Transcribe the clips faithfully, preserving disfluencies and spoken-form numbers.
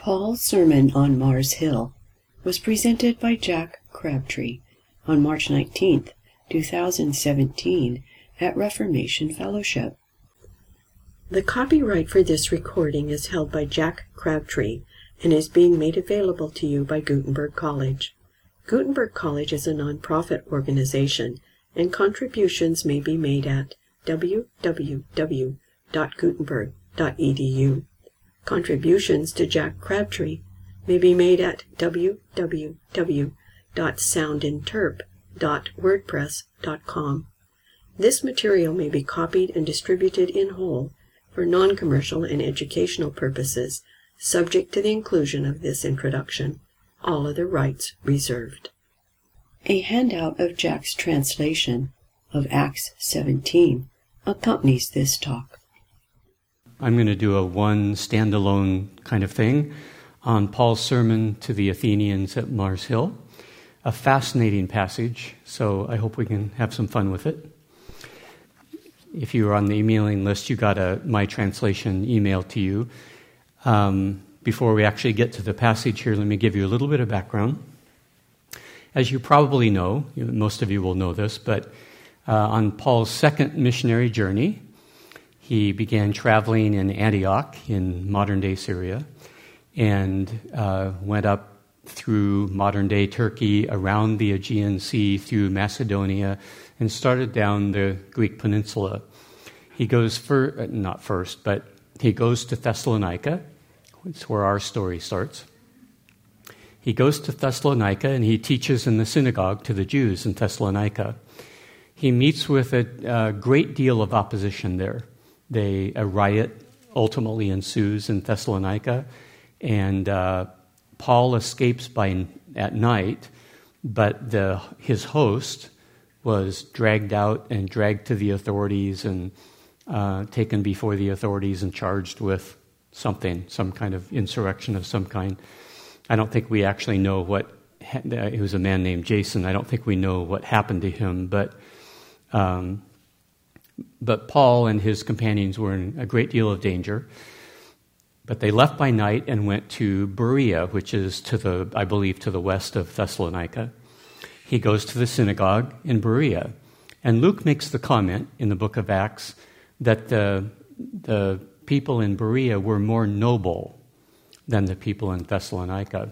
Paul's sermon on Mars Hill was presented by Jack Crabtree on March nineteenth, two thousand seventeen at Reformation Fellowship. The copyright for this recording is held by Jack Crabtree and is being made available to you by Gutenberg College. Gutenberg College is a non-profit organization, and contributions may be made at w w w dot gutenberg dot e d u. Contributions to Jack Crabtree may be made at w w w dot soundinterp dot wordpress dot com. This material may be copied and distributed in whole for non-commercial and educational purposes, subject to the inclusion of this introduction. All other rights reserved. A handout of Jack's translation of Acts seventeen accompanies this talk. I'm going to do a one standalone kind of thing on Paul's sermon to the Athenians at Mars Hill. A fascinating passage, so I hope we can have some fun with it. If you were on the emailing list, you got a my translation email to you. Um, before we actually get to the passage here, let me give you a little bit of background. As you probably know, most of you will know this, but uh, on Paul's second missionary journey, he began traveling in Antioch in modern-day Syria and uh, went up through modern-day Turkey, around the Aegean Sea, through Macedonia, and started down the Greek peninsula. He goes, for, not first, but he goes to Thessalonica. It's where our story starts. He goes to Thessalonica and he teaches in the synagogue to the Jews in Thessalonica. He meets with a, a great deal of opposition there. They, a riot ultimately ensues in Thessalonica, and uh, Paul escapes by at night, but the his host was dragged out and dragged to the authorities and uh, taken before the authorities and charged with something, some kind of insurrection of some kind. I don't think we actually know what, it was a man named Jason, I don't think we know what happened to him, but um, but Paul and his companions were in a great deal of danger. But they left by night and went to Berea, which is to the, I believe, to the west of Thessalonica. He goes to the synagogue in Berea. And Luke makes the comment in the book of Acts that the, the people in Berea were more noble than the people in Thessalonica.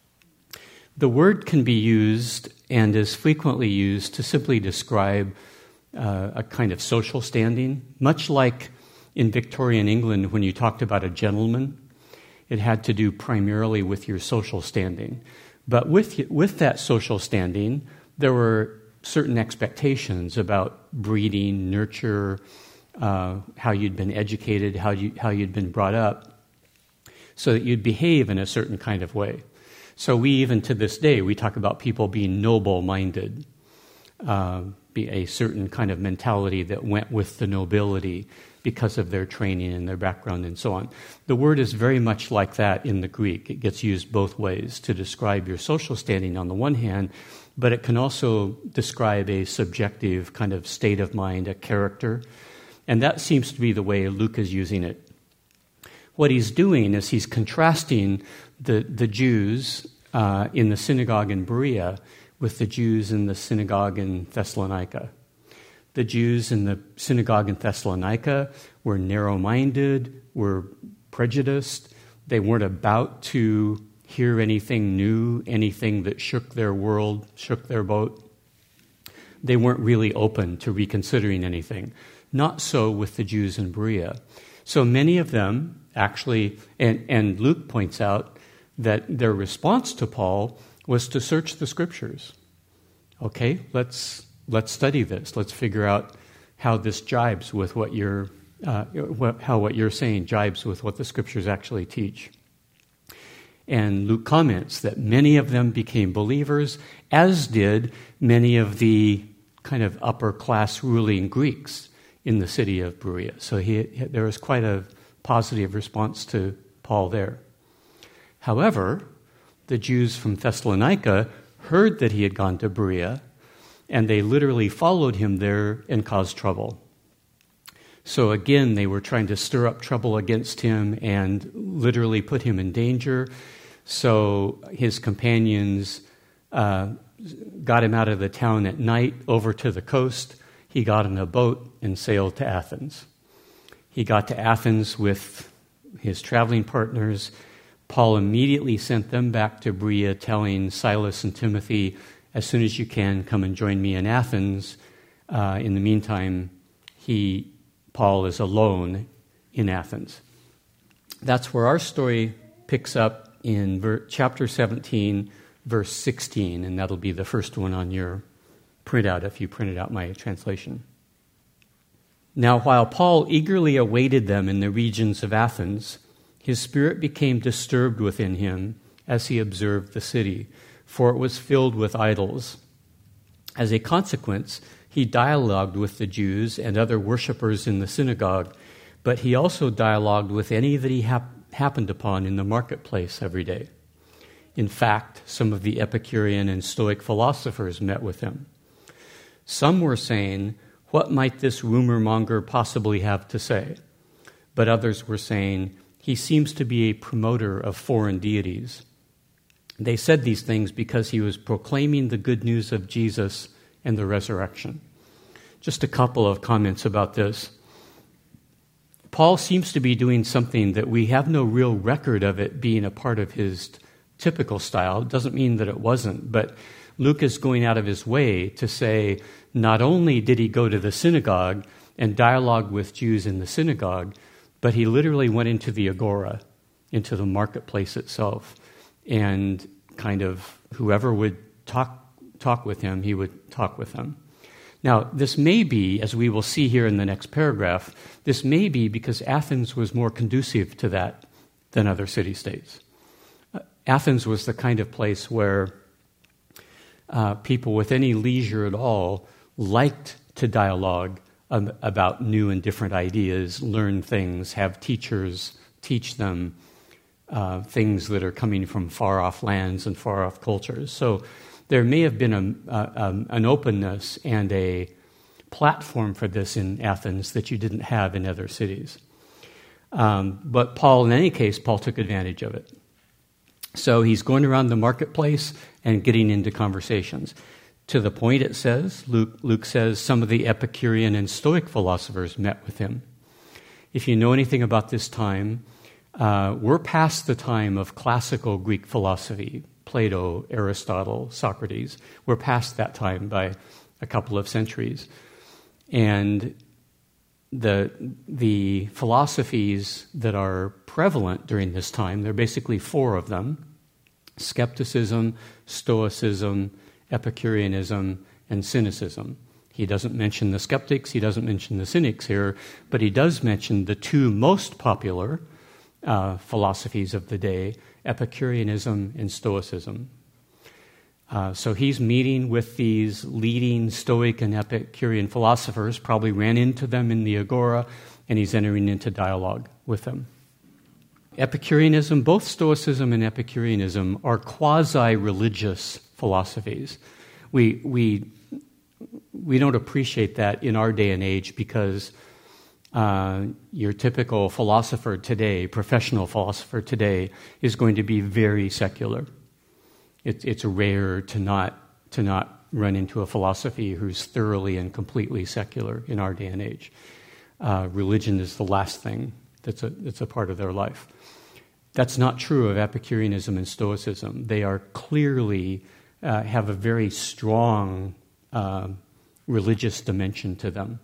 The word can be used and is frequently used to simply describe uh, a kind of social standing, much like in Victorian England, when you talked about a gentleman, it had to do primarily with your social standing. But with with that social standing, there were certain expectations about breeding, nurture, uh, how you'd been educated, how you how you'd been brought up, so that you'd behave in a certain kind of way. So we, even to this day, we talk about people being noble-minded, uh, be a certain kind of mentality that went with the nobility, because of their training and their background and so on. The word is very much like that in the Greek. It gets used both ways to describe your social standing on the one hand, but it can also describe a subjective kind of state of mind, a character. And that seems to be the way Luke is using it. What he's doing is he's contrasting the, the Jews uh, in the synagogue in Berea with the Jews in the synagogue in Thessalonica. The Jews in the synagogue in Thessalonica were narrow-minded, were prejudiced. They weren't about to hear anything new, anything that shook their world, shook their boat. They weren't really open to reconsidering anything. Not so with the Jews in Berea. So many of them actually, and, and Luke points out that their response to Paul was to search the Scriptures. Okay, let's... Let's study this. Let's figure out how this jibes with what you're, uh, what, how what you're saying jibes with what the Scriptures actually teach. And Luke comments that many of them became believers, as did many of the kind of upper-class ruling Greeks in the city of Berea. So he, there was quite a positive response to Paul there. However, the Jews from Thessalonica heard that he had gone to Berea, and they literally followed him there and caused trouble. So again, they were trying to stir up trouble against him and literally put him in danger. So his companions uh, got him out of the town at night over to the coast. He got in a boat and sailed to Athens. He got to Athens with his traveling partners. Paul immediately sent them back to Berea, telling Silas and Timothy, as soon as you can, come and join me in Athens. Uh, in the meantime, he, Paul is alone in Athens. That's where our story picks up in ver- chapter seventeen, verse sixteen, and that'll be the first one on your printout if you printed out my translation. Now, while Paul eagerly awaited them in the regions of Athens, his spirit became disturbed within him as he observed the city, for it was filled with idols. As a consequence, he dialogued with the Jews and other worshippers in the synagogue, but he also dialogued with any that he hap- happened upon in the marketplace every day. In fact, some of the Epicurean and Stoic philosophers met with him. Some were saying, "What might this rumor monger possibly have to say?" But others were saying, "He seems to be a promoter of foreign deities." They said these things because he was proclaiming the good news of Jesus and the resurrection. Just a couple of comments about this. Paul seems to be doing something that we have no real record of it being a part of his typical style. It doesn't mean that it wasn't, but Luke is going out of his way to say not only did he go to the synagogue and dialogue with Jews in the synagogue, but he literally went into the agora, into the marketplace itself, and kind of whoever would talk talk with him, he would talk with them. Now, this may be, as we will see here in the next paragraph, this may be because Athens was more conducive to that than other city-states. Uh, Athens was the kind of place where uh, people with any leisure at all liked to dialogue um, about new and different ideas, learn things, have teachers teach them uh, things that are coming from far-off lands and far-off cultures. So there may have been a, a, um, an openness and a platform for this in Athens that you didn't have in other cities. Um, but Paul, in any case, Paul took advantage of it. So he's going around the marketplace and getting into conversations. To the point, it says, Luke, Luke says, some of the Epicurean and Stoic philosophers met with him. If you know anything about this time, uh, we're past the time of classical Greek philosophy, Plato, Aristotle, Socrates. We're past that time by a couple of centuries. And the the philosophies that are prevalent during this time, there are basically four of them: skepticism, Stoicism, Epicureanism, and Cynicism. He doesn't mention the skeptics, he doesn't mention the cynics here, but he does mention the two most popular uh, philosophies of the day, Epicureanism and Stoicism. Uh, so he's meeting with these leading Stoic and Epicurean philosophers, probably ran into them in the agora, and he's entering into dialogue with them. Epicureanism, both Stoicism and Epicureanism, are quasi-religious philosophies. We we we don't appreciate that in our day and age because uh, your typical philosopher today, professional philosopher today, is going to be very secular. It's it's rare to not to not run into a philosophy who's thoroughly and completely secular in our day and age. Uh, religion is the last thing that's a that's a part of their life. That's not true of Epicureanism and Stoicism. They are clearly uh, have a very strong uh, religious dimension to them.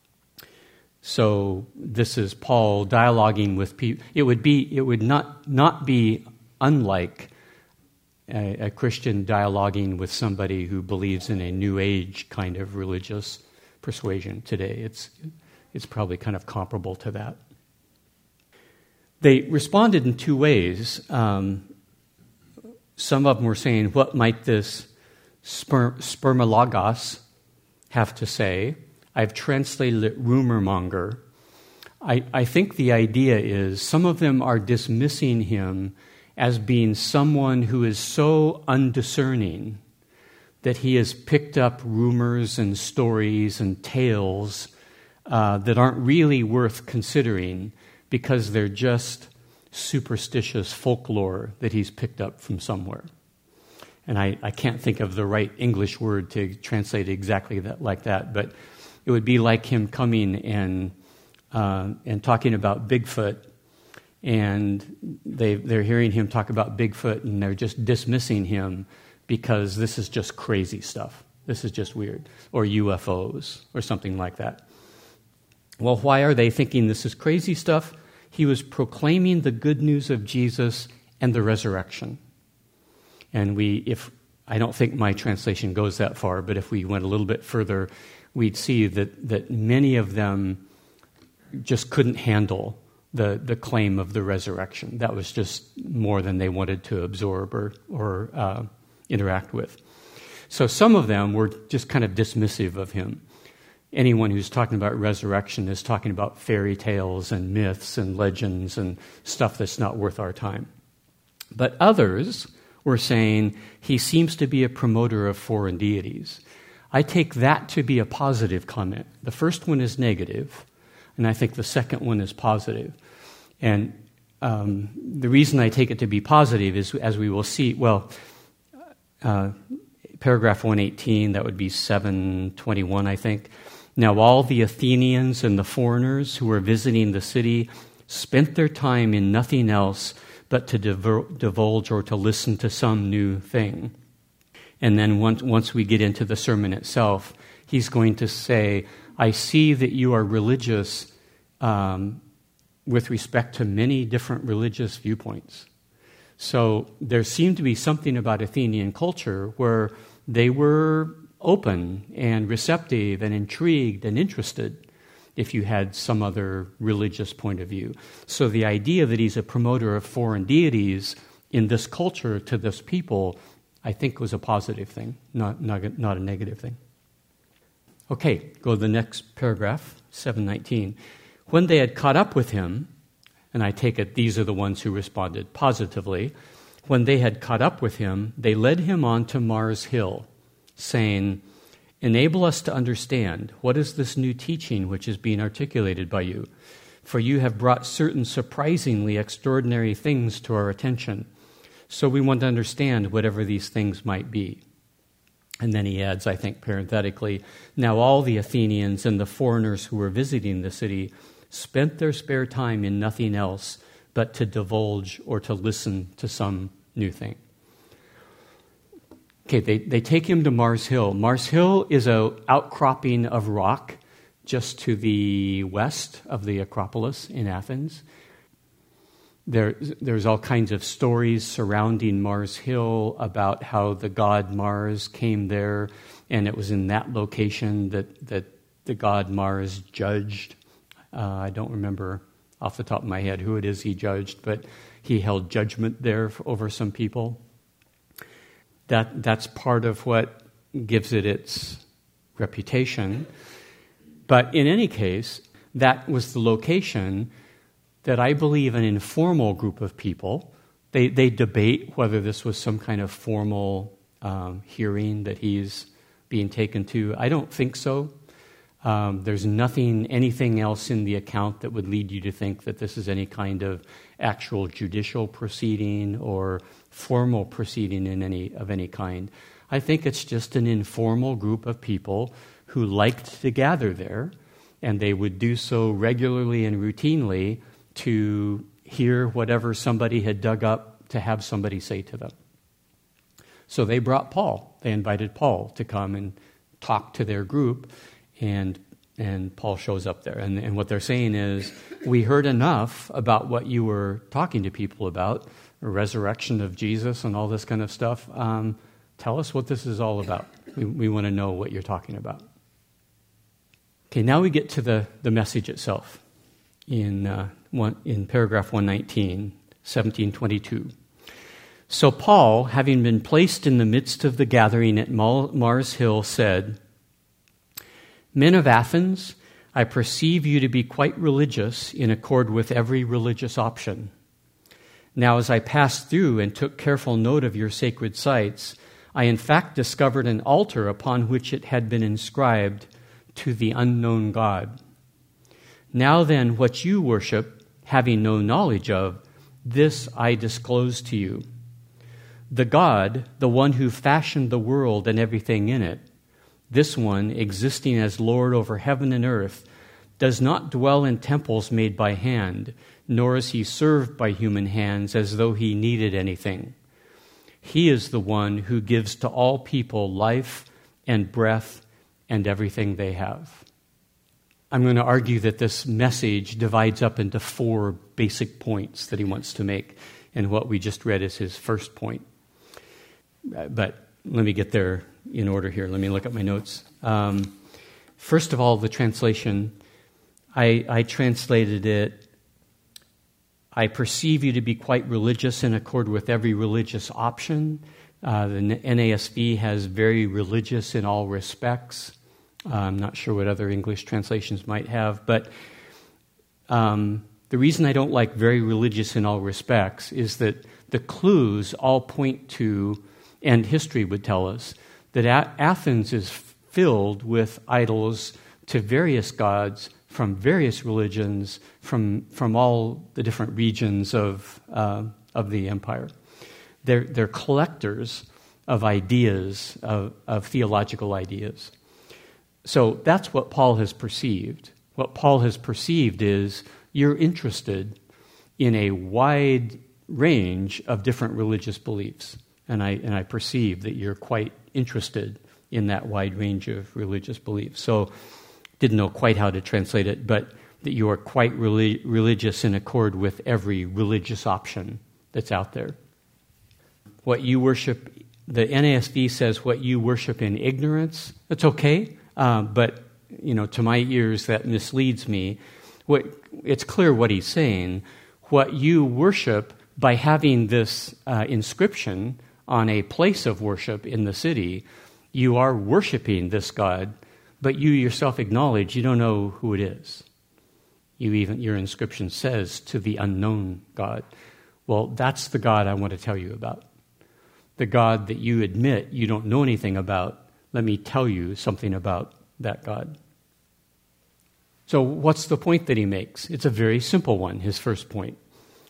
So this is Paul dialoguing with people. It would be it would not not be unlike a, a Christian dialoguing with somebody who believes in a New Age kind of religious persuasion today. It's it's probably kind of comparable to that. They responded in two ways. Um, some of them were saying, what might this sper- spermologos have to say? I've translated it rumor monger. I, I think the idea is some of them are dismissing him as being someone who is so undiscerning that he has picked up rumors and stories and tales uh, that aren't really worth considering because they're just superstitious folklore that he's picked up from somewhere. And I, I can't think of the right English word to translate exactly that like that, but it would be like him coming and uh, and talking about Bigfoot, and they they're hearing him talk about Bigfoot, and they're just dismissing him because this is just crazy stuff. This is just weird, or U F Os, or something like that. Well, why are they thinking this is crazy stuff? He was proclaiming the good news of Jesus and the resurrection. And we, if I don't think my translation goes that far, but if we went a little bit further, we'd see that that many of them just couldn't handle the the claim of the resurrection. That was just more than they wanted to absorb or or uh, interact with. So some of them were just kind of dismissive of him. Anyone who's talking about resurrection is talking about fairy tales and myths and legends and stuff that's not worth our time. But others were saying he seems to be a promoter of foreign deities. I take that to be a positive comment. The first one is negative, and I think the second one is positive. And um, the reason I take it to be positive is, as we will see, well, uh, paragraph one eighteen, that would be seven twenty-one, I think. Now all the Athenians and the foreigners who were visiting the city spent their time in nothing else but to divulge or to listen to some new thing. And then once, once we get into the sermon itself, he's going to say, I see that you are religious um, with respect to many different religious viewpoints. So there seemed to be something about Athenian culture where they were open and receptive and intrigued and interested if you had some other religious point of view. So the idea that he's a promoter of foreign deities in this culture to this people, I think was a positive thing, not, not, not a negative thing. Okay, go to the next paragraph, seven nineteen. When they had caught up with him, and I take it these are the ones who responded positively, when they had caught up with him, they led him on to Mars Hill, saying, enable us to understand what is this new teaching which is being articulated by you, for you have brought certain surprisingly extraordinary things to our attention. So we want to understand whatever these things might be. And then he adds, I think parenthetically, now all the Athenians and the foreigners who were visiting the city spent their spare time in nothing else but to divulge or to listen to some new thing. Okay, they, they take him to Mars Hill. Mars Hill is an outcropping of rock just to the west of the Acropolis in Athens. There, there's all kinds of stories surrounding Mars Hill about how the god Mars came there, and it was in that location that, that the god Mars judged. Uh, I don't remember off the top of my head who it is he judged, but he held judgment there over some people. That that's part of what gives it its reputation. But in any case, that was the location that I believe an informal group of people, they, they debate whether this was some kind of formal um, hearing that he's being taken to. I don't think so. Um, there's nothing, anything else in the account that would lead you to think that this is any kind of actual judicial proceeding or formal proceeding in any of any kind. I think it's just an informal group of people who liked to gather there, and they would do so regularly and routinely to hear whatever somebody had dug up to have somebody say to them. So they brought Paul. They invited Paul to come and talk to their group, and and Paul shows up there. And, and what they're saying is, we heard enough about what you were talking to people about, the resurrection of Jesus and all this kind of stuff. Um, tell us what this is all about. We, we want to know what you're talking about. Okay, now we get to the, the message itself in uh, one, in paragraph one nineteen, seventeen twenty-two. So Paul, having been placed in the midst of the gathering at Mars Hill, said, Men of Athens, I perceive you to be quite religious in accord with every religious option. Now, as I passed through and took careful note of your sacred sites, I in fact discovered an altar upon which it had been inscribed, To the Unknown God. Now then, what you worship, having no knowledge of, this I disclose to you. The God, the one who fashioned the world and everything in it, this one, existing as Lord over heaven and earth, does not dwell in temples made by hand, nor is he served by human hands as though he needed anything. He is the one who gives to all people life and breath and everything they have. I'm going to argue that this message divides up into four basic points that he wants to make, and what we just read is his first point. But let me get there in order here. Let me look at my notes. Um, first of all, the translation. I, I translated it, I perceive you to be quite religious in accord with every religious option. Uh, the N A S B has very religious in all respects. Uh, I'm not sure what other English translations might have, but um, the reason I don't like very religious in all respects is that the clues all point to, and history would tell us, that A- Athens is filled with idols to various gods from various religions, from from all the different regions of uh, of the empire. They're they're collectors of ideas, of, of theological ideas. So that's what Paul has perceived. What Paul has perceived is you're interested in a wide range of different religious beliefs, and I and I perceive that you're quite interested in that wide range of religious beliefs. So. Didn't know quite how to translate it, but that you are quite relig- religious in accord with every religious option that's out there. What you worship, the N A S B says what you worship in ignorance, that's okay, uh, but you know, to my ears that misleads me. What, it's clear what he's saying. What you worship by having this uh, inscription on a place of worship in the city, you are worshiping this God, but you yourself acknowledge you don't know who it is. You even your inscription says to the unknown God. Well, that's the God I want to tell you about. The God that you admit you don't know anything about. Let me tell you something about that God. So what's the point that he makes? It's a very simple one, his first point.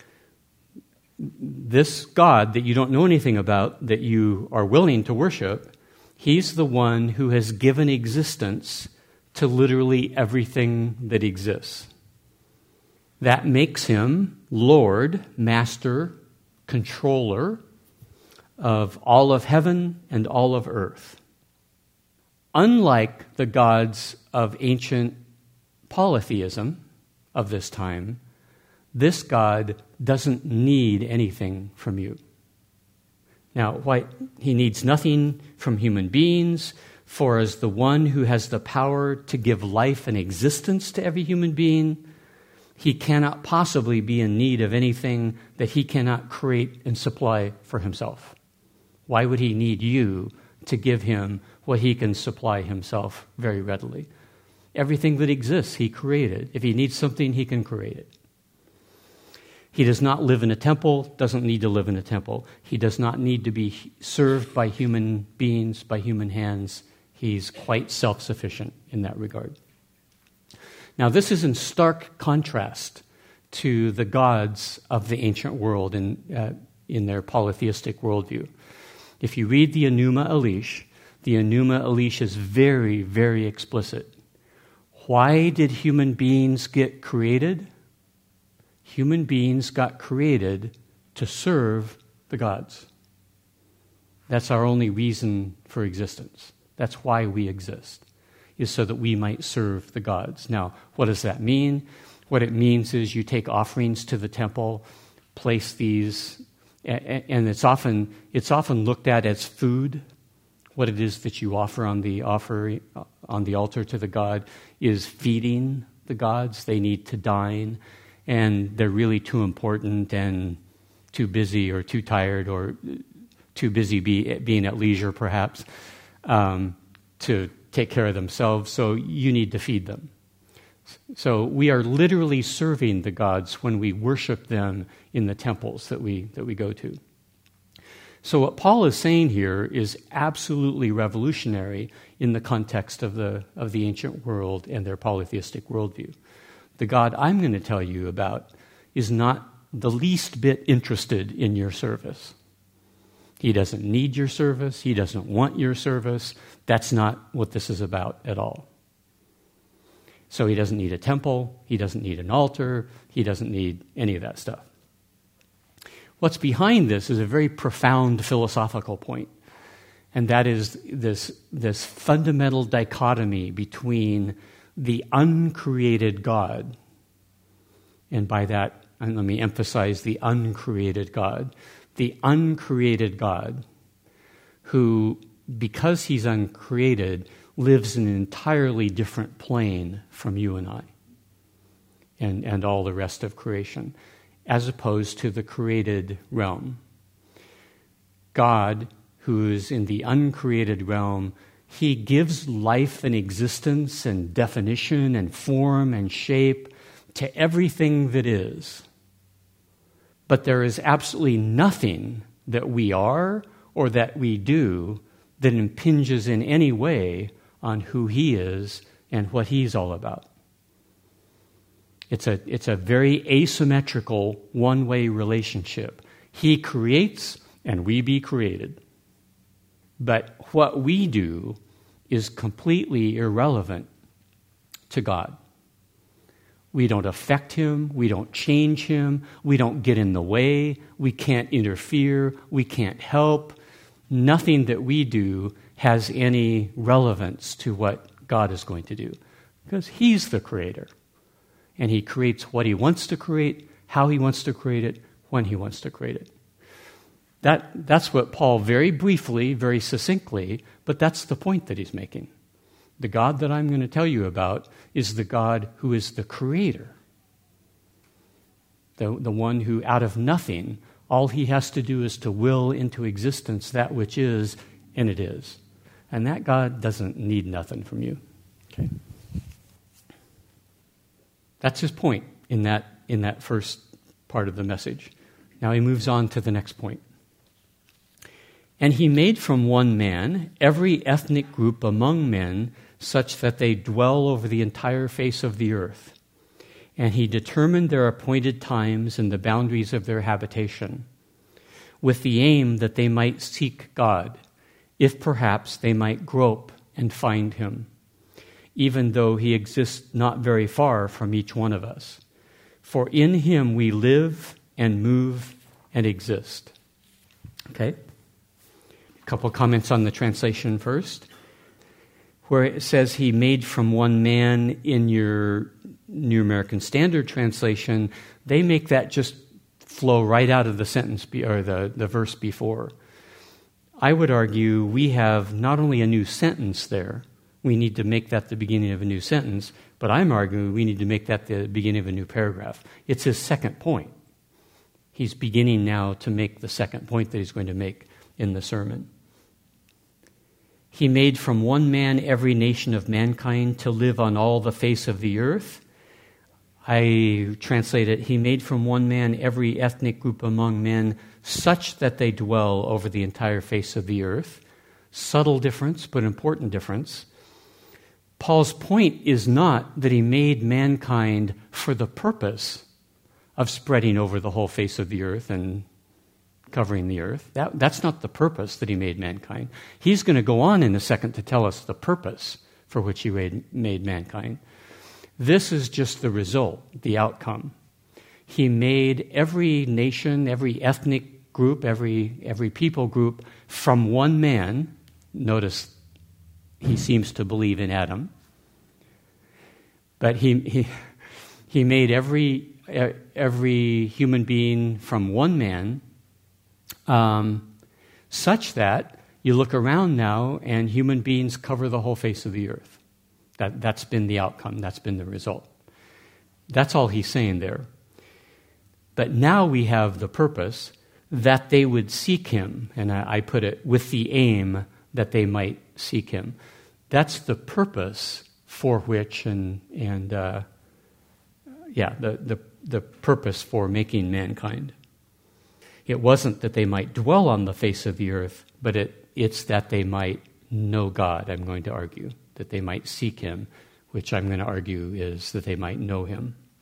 This God that you don't know anything about, that you are willing to worship, he's the one who has given existence to literally everything that exists. That makes him Lord, Master, Controller of all of heaven and all of earth. Unlike the gods of ancient polytheism of this time, this God doesn't need anything from you. Now, why, he needs nothing from human beings, for as the one who has the power to give life and existence to every human being, he cannot possibly be in need of anything that he cannot create and supply for himself. Why would he need you to give him what he can supply himself very readily? Everything that exists, he created. If he needs something, he can create it. He does not live in a temple, doesn't need to live in a temple. He does not need to be served by human beings, by human hands. He's quite self-sufficient in that regard. Now, this is in stark contrast to the gods of the ancient world in, uh, in their polytheistic worldview. If you read the Enuma Elish, the Enuma Elish is very, very explicit. Why did human beings get created? Human beings got created to serve the gods. That's our only reason for existence. That's why we exist, is so that we might serve the gods. Now, what does that mean? What it means is you take offerings to the temple, place these, and it's often it's often looked at as food. What it is that you offer on the offer on the altar to the god is feeding the gods. They need to dine. And they're really too important and too busy or too tired or too busy be, being at leisure, perhaps, um, to take care of themselves. So you need to feed them. So we are literally serving the gods when we worship them in the temples that we that we go to. So what Paul is saying here is absolutely revolutionary in the context of the of the ancient world and their polytheistic worldview. The God I'm going to tell you about is not the least bit interested in your service. He doesn't need your service. He doesn't want your service. That's not what this is about at all. So he doesn't need a temple. He doesn't need an altar. He doesn't need any of that stuff. What's behind this is a very profound philosophical point, and that is this, this fundamental dichotomy between the uncreated God, and by that, and let me emphasize the uncreated God, the uncreated God who, because he's uncreated, lives in an entirely different plane from you and I and, and all the rest of creation, as opposed to the created realm. God, who is in the uncreated realm, he gives life and existence and definition and form and shape to everything that is. But there is absolutely nothing that we are or that we do that impinges in any way on who he is and what he's all about. It's a, it's a very asymmetrical, one-way relationship. He creates and we be created. But what we do is completely irrelevant to God. We don't affect him. We don't change him. We don't get in the way. We can't interfere. We can't help. Nothing that we do has any relevance to what God is going to do, because he's the creator. And he creates what he wants to create, how he wants to create it, when he wants to create it. That, that's what Paul very briefly, very succinctly, but that's the point that he's making. The God that I'm going to tell you about is the God who is the creator. The, the one who, out of nothing, all he has to do is to will into existence that which is, and it is. And that God doesn't need nothing from you. Okay? That's his point in that, in that first part of the message. Now he moves on to the next point. And he made from one man every ethnic group among men, such that they dwell over the entire face of the earth. And he determined their appointed times and the boundaries of their habitation, with the aim that they might seek God, if perhaps they might grope and find him, even though he exists not very far from each one of us. For in him we live and move and exist. Okay? A couple comments on the translation first, where it says he made from one man. In your New American Standard Translation, they make that just flow right out of the sentence be, or the, the verse before. I would argue we have not only a new sentence there, we need to make that the beginning of a new sentence, but I'm arguing we need to make that the beginning of a new paragraph. It's his second point. He's beginning now to make the second point that he's going to make in the sermon. He made from one man every nation of mankind to live on all the face of the earth. I translate it, he made from one man every ethnic group among men such that they dwell over the entire face of the earth. Subtle difference, but important difference. Paul's point is not that he made mankind for the purpose of spreading over the whole face of the earth and covering the earth. That, that's not the purpose that he made mankind. He's going to go on in a second to tell us the purpose for which he made, made mankind. This is just the result, the outcome. He made every nation, every ethnic group, every, every people group from one man. Notice he seems to believe in Adam. But he, he, he made every, every human being from one man, Um, such that you look around now and human beings cover the whole face of the earth. That, that's been the outcome. That's been the result. That's all he's saying there. But now we have the purpose that they would seek him, and I, I put it with the aim that they might seek him. That's the purpose for which, and and uh, yeah, the, the the purpose for making mankind. It wasn't that they might dwell on the face of the earth, but it, it's that they might know God, I'm going to argue, that they might seek him, which I'm going to argue is that they might know him.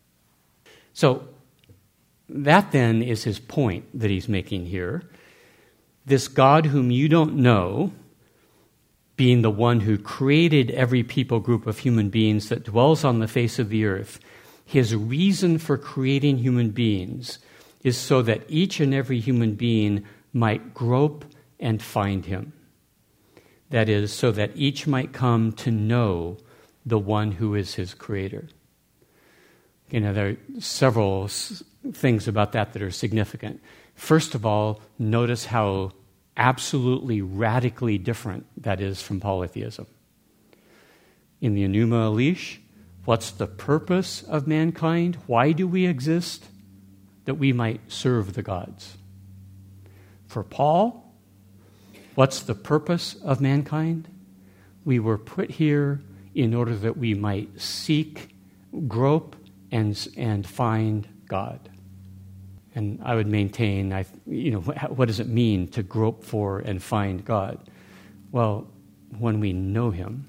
So that then is his point that he's making here. This God whom you don't know, being the one who created every people group of human beings that dwells on the face of the earth, his reason for creating human beings is so that each and every human being might grope and find him. That is, so that each might come to know the one who is his creator. You know, there are several s- things about that that are significant. First of all, notice how absolutely radically different that is from polytheism. In the Enuma Elish, what's the purpose of mankind? Why do we exist? That we might serve the gods. For Paul, what's the purpose of mankind? We were put here in order that we might seek, grope, and, and find God. And I would maintain, I, you know, what does it mean to grope for and find God? Well, when we know him,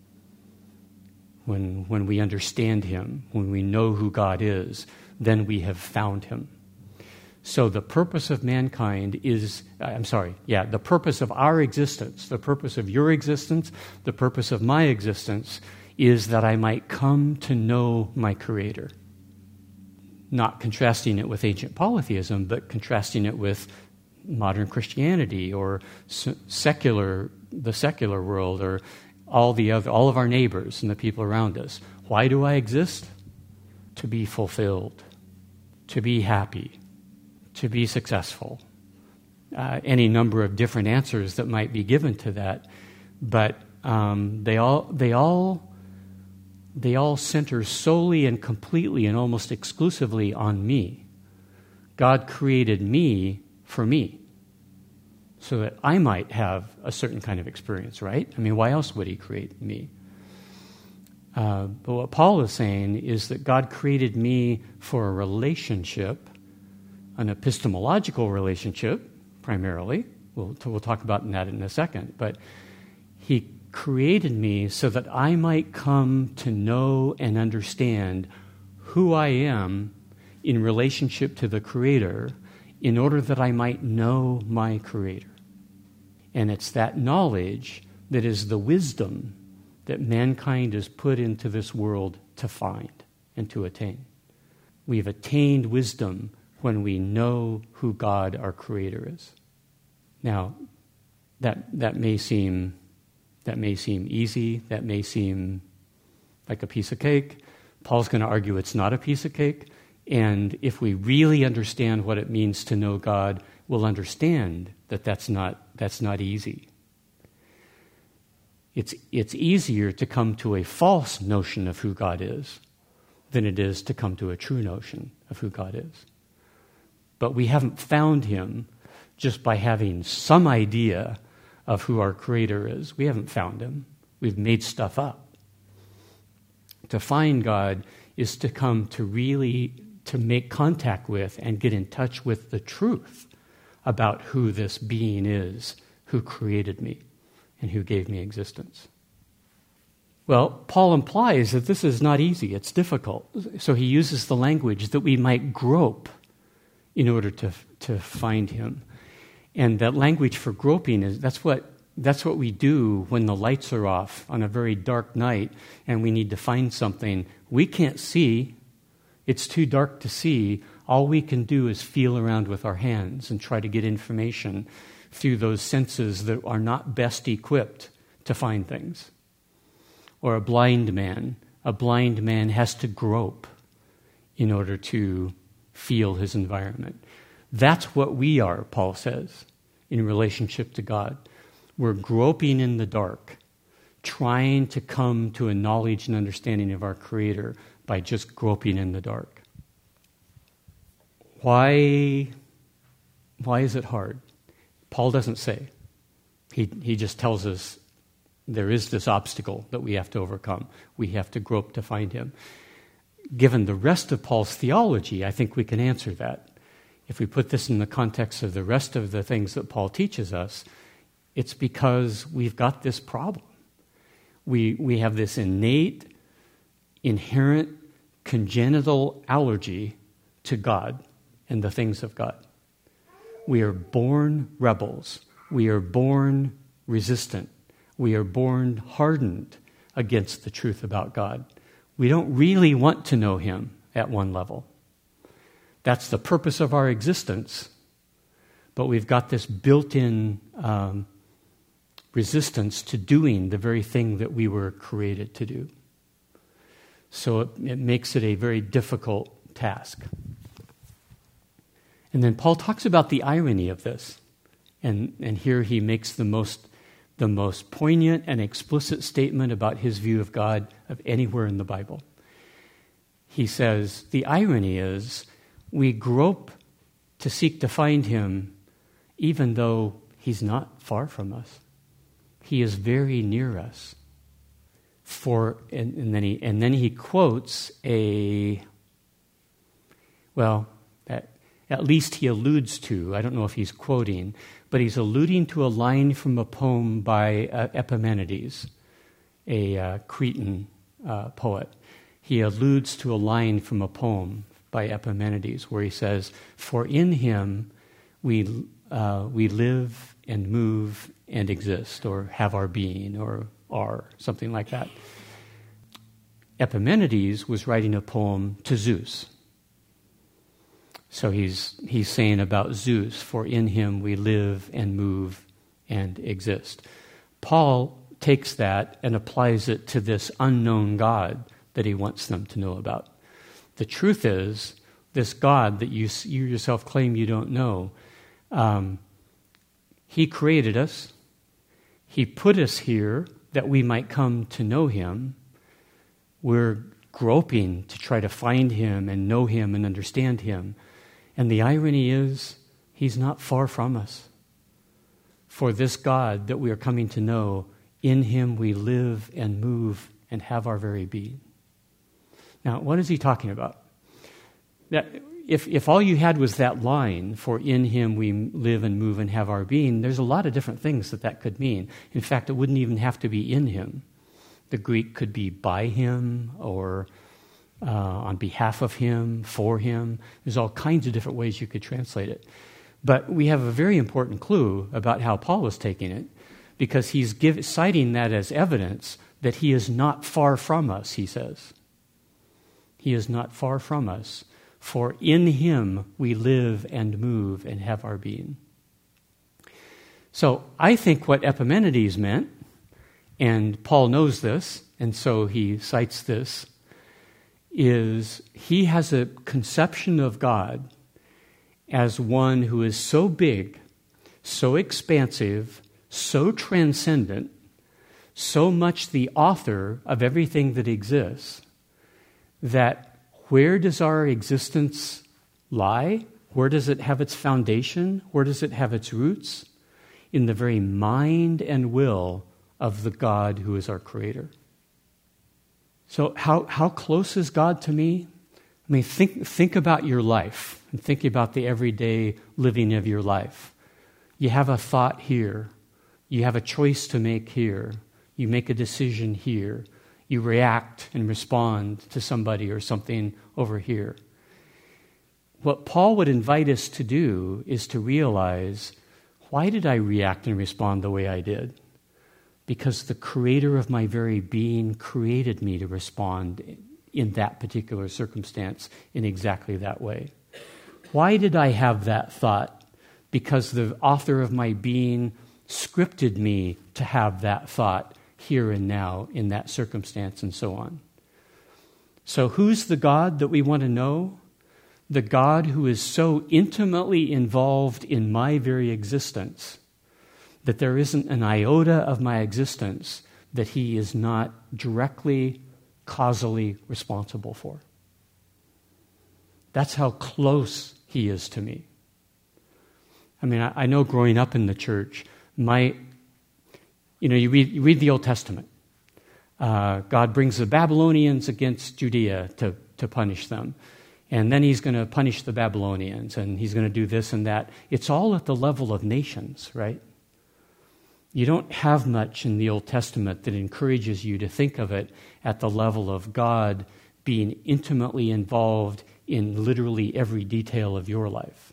when, when we understand him, when we know who God is, then we have found him. So the purpose of mankind is, I'm sorry, yeah, the purpose of our existence, the purpose of your existence, the purpose of my existence is that I might come to know my Creator. Not contrasting it with ancient polytheism, but contrasting it with modern Christianity or secular, the secular world, or all the other, all of our neighbors and the people around us. Why do I exist? To be fulfilled, to be happy, to be successful. Uh, any number of different answers that might be given to that, but um, they all they all they all center solely and completely and almost exclusively on me. God created me for me, so that I might have a certain kind of experience, right? I mean, why else would he create me? Uh, but what Paul is saying is that God created me for a relationship, an epistemological relationship, primarily. We'll, we'll talk about that in a second. But he created me so that I might come to know and understand who I am in relationship to the Creator, in order that I might know my Creator. And it's that knowledge that is the wisdom that mankind is put into this world to find and to attain. We've attained wisdom when we know who God, our Creator, is. Now, that that may seem that may seem easy. That may seem like a piece of cake. Paul's going to argue it's not a piece of cake. And if we really understand what it means to know God, we'll understand that that's not that's not easy. It's it's easier to come to a false notion of who God is than it is to come to a true notion of who God is. But we haven't found him just by having some idea of who our Creator is. We haven't found him. We've made stuff up. To find God is to come to really, to make contact with and get in touch with the truth about who this being is, who created me and who gave me existence. Well, Paul implies that this is not easy, it's difficult. So he uses the language that we might grope in order to, to find him. And that language for groping is that's what that's what we do when the lights are off on a very dark night and we need to find something. We can't see. It's too dark to see. All we can do is feel around with our hands and try to get information through those senses that are not best equipped to find things. Or a blind man. A blind man has to grope in order to feel his environment. That's what we are, Paul says, in relationship to God. We're groping in the dark, trying to come to a knowledge and understanding of our Creator by just groping in the dark. Why, why is it hard? Paul doesn't say. He, he just tells us there is this obstacle that we have to overcome. We have to grope to find him. Given the rest of Paul's theology, I think we can answer that. If we put this in the context of the rest of the things that Paul teaches us, it's because we've got this problem. We, we have this innate, inherent, congenital allergy to God and the things of God. We are born rebels. We are born resistant. We are born hardened against the truth about God. We don't really want to know him at one level. That's the purpose of our existence. But we've got this built-in um, resistance to doing the very thing that we were created to do. So it, it makes it a very difficult task. And then Paul talks about the irony of this. And, and here he makes the most, the most poignant and explicit statement about his view of God of anywhere in the Bible. He says, the irony is we grope to seek to find him even though he's not far from us. He is very near us. For and, and then he and then he quotes a well, at, at least he alludes to, I don't know if he's quoting, but he's alluding to a line from a poem by uh, Epimenides, a uh, Cretan uh, poet. He alludes to a line from a poem by Epimenides where he says, "For in him we uh, we live and move and exist, or have our being, or are," something like that. Epimenides was writing a poem to Zeus. So he's he's saying about Zeus, "For in him we live and move and exist." Paul takes that and applies it to this unknown God that he wants them to know about. The truth is, this God that you, you yourself claim you don't know, um, he created us. He put us here that we might come to know him. We're groping to try to find him and know him and understand him. And the irony is, he's not far from us. For this God that we are coming to know, in him we live and move and have our very being. Now, what is he talking about? That if, if all you had was that line, "For in him we live and move and have our being," there's a lot of different things that that could mean. In fact, it wouldn't even have to be in him. The Greek could be by him, or uh, on behalf of him, for him. There's all kinds of different ways you could translate it. But we have a very important clue about how Paul was taking it, because he's give, citing that as evidence that he is not far from us, he says. He is not far from us. For in him we live and move and have our being. So I think what Epimenides meant, and Paul knows this, and so he cites this, is he has a conception of God as one who is so big, so expansive, so transcendent, so much the author of everything that exists, that where does our existence lie? Where does it have its foundation? Where does it have its roots? In the very mind and will of the God who is our creator. So how, how close is God to me? I mean, think, think about your life and think about the everyday living of your life. You have a thought here. You have a choice to make here. You make a decision here. You react and respond to somebody or something over here. What Paul would invite us to do is to realize, why did I react and respond the way I did? Because the creator of my very being created me to respond in that particular circumstance in exactly that way. Why did I have that thought? Because the author of my being scripted me to have that thought here and now in that circumstance, and so on. So who's the God that we want to know? The God who is so intimately involved in my very existence that there isn't an iota of my existence that he is not directly, causally responsible for. That's how close he is to me. I mean, I, I know growing up in the church, my, you know, you read, you read the Old Testament. Uh, God brings the Babylonians against Judea to, to punish them. And then he's going to punish the Babylonians, and he's going to do this and that. It's all at the level of nations, right? You don't have much in the Old Testament that encourages you to think of it at the level of God being intimately involved in literally every detail of your life.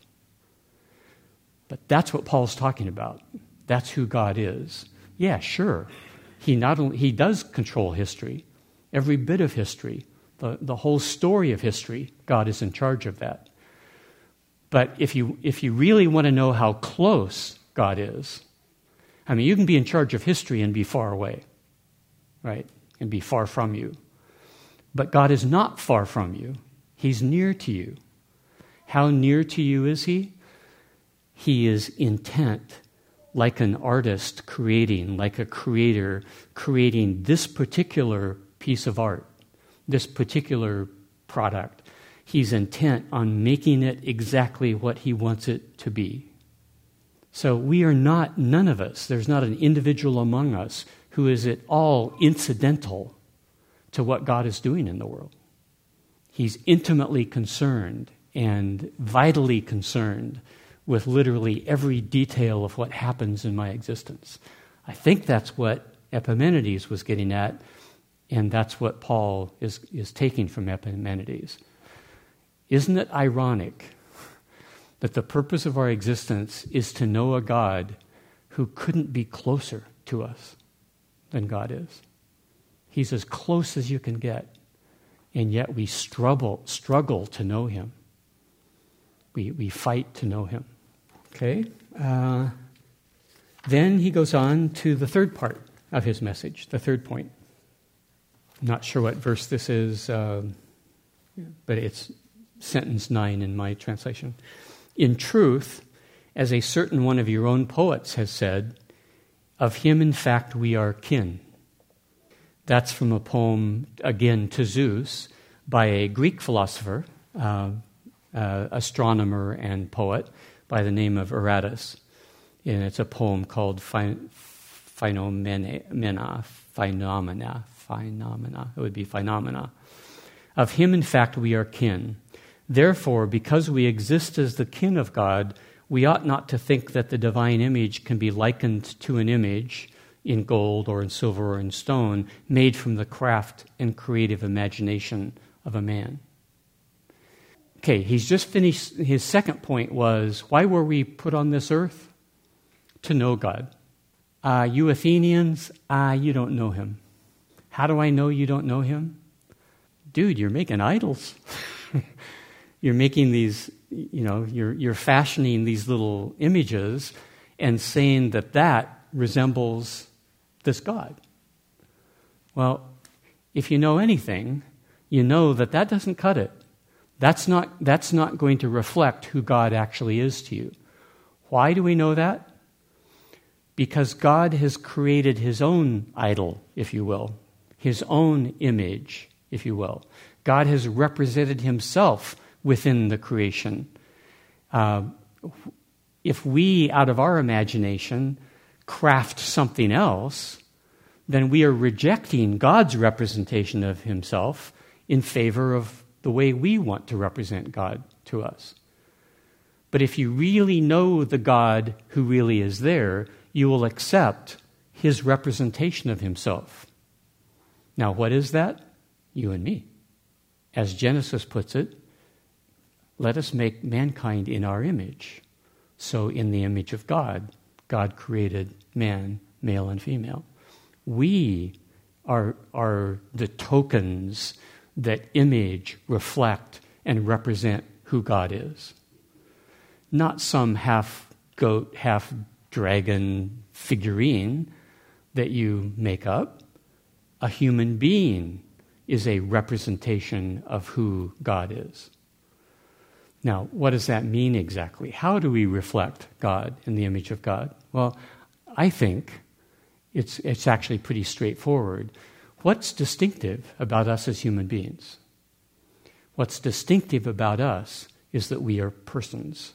But that's what Paul's talking about. That's who God is. Yeah, sure. He not only he does control history, every bit of history, the, the whole story of history, God is in charge of that. But if you if you really want to know how close God is, I mean, you can be in charge of history and be far away, right? And be far from you. But God is not far from you. He's near to you. How near to you is he? He is intent, like an artist creating, like a creator creating this particular piece of art, this particular product. He's intent on making it exactly what he wants it to be. So we are not, none of us, there's not an individual among us who is at all incidental to what God is doing in the world. He's intimately concerned and vitally concerned with literally every detail of what happens in my existence. I think that's what Epimenides was getting at, and that's what Paul is, is taking from Epimenides. Isn't it ironic that the purpose of our existence is to know a God who couldn't be closer to us than God is? He's as close as you can get, and yet we struggle struggle to know him. We we fight to know him. Okay? Uh, then he goes on to the third part of his message, the third point. I'm not sure what verse this is, uh, but it's sentence nine in my translation. In truth, as a certain one of your own poets has said, of him in fact we are kin. That's from a poem, again, to Zeus, by a Greek philosopher, uh, uh, astronomer and poet by the name of Aratus. And it's a poem called Phi- Phenomena, Phenomena, Phenomena. It would be Phenomena. Of him, in fact, we are kin. Therefore, because we exist as the kin of God, we ought not to think that the divine image can be likened to an image in gold or in silver or in stone, made from the craft and creative imagination of a man. Okay, he's just finished. His second point was, why were we put on this earth? To know God. Uh, you Athenians, uh, you don't know him. How do I know you don't know him? Dude, you're making idols. You're making these, you know, you're you're fashioning these little images and saying that that resembles this God. Well, if you know anything, you know that that doesn't cut it. That's not, that's not going to reflect who God actually is to you. Why do we know that? Because God has created his own idol, if you will, his own image, if you will. God has represented himself within the creation. Uh, if we, out of our imagination, craft something else, then we are rejecting God's representation of himself in favor of the way we want to represent God to us. But if you really know the God who really is there, you will accept his representation of himself. Now, what is that? You and me. As Genesis puts it, let us make mankind in our image. So in the image of God, God created man, male and female. We are, are the tokens that image, reflect, and represent who God is. Not some half-goat, half-dragon figurine that you make up. A human being is a representation of who God is. Now, what does that mean exactly? How do we reflect God in the image of God? Well, I think it's it's actually pretty straightforward. What's distinctive about us as human beings? What's distinctive about us is that we are persons.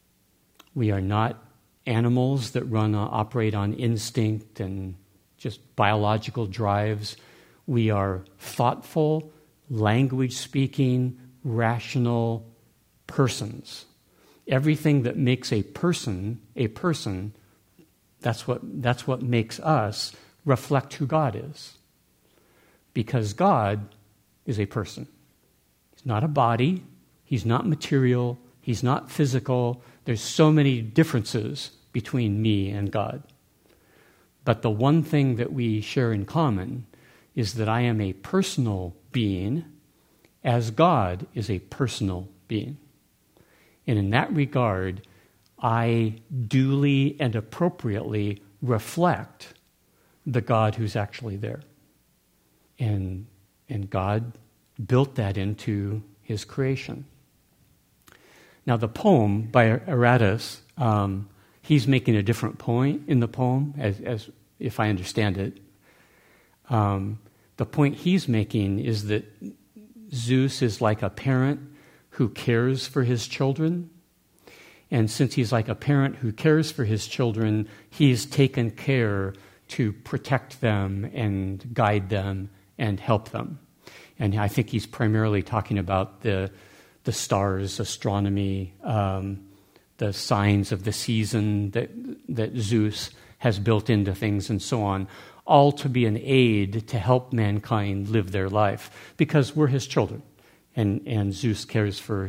We are not animals that run, uh, operate on instinct and just biological drives. We are thoughtful, language-speaking, rational persons. Everything that makes a person a person, that's what that's what makes us reflect who God is. Because God is a person. He's not a body. He's not material. He's not physical. There's so many differences between me and God. But the one thing that we share in common is that I am a personal being as God is a personal being. And in that regard, I duly and appropriately reflect the God who's actually there. And, and God built that into his creation. Now, the poem by Aratus, um, he's making a different point in the poem, as, as if I understand it. Um, the point he's making is that Zeus is like a parent who cares for his children. And since he's like a parent who cares for his children, he's taken care to protect them and guide them and help them. And I think he's primarily talking about the the stars, astronomy, um, the signs of the season that that Zeus has built into things and so on, all to be an aid to help mankind live their life, because we're his children, and, and Zeus cares for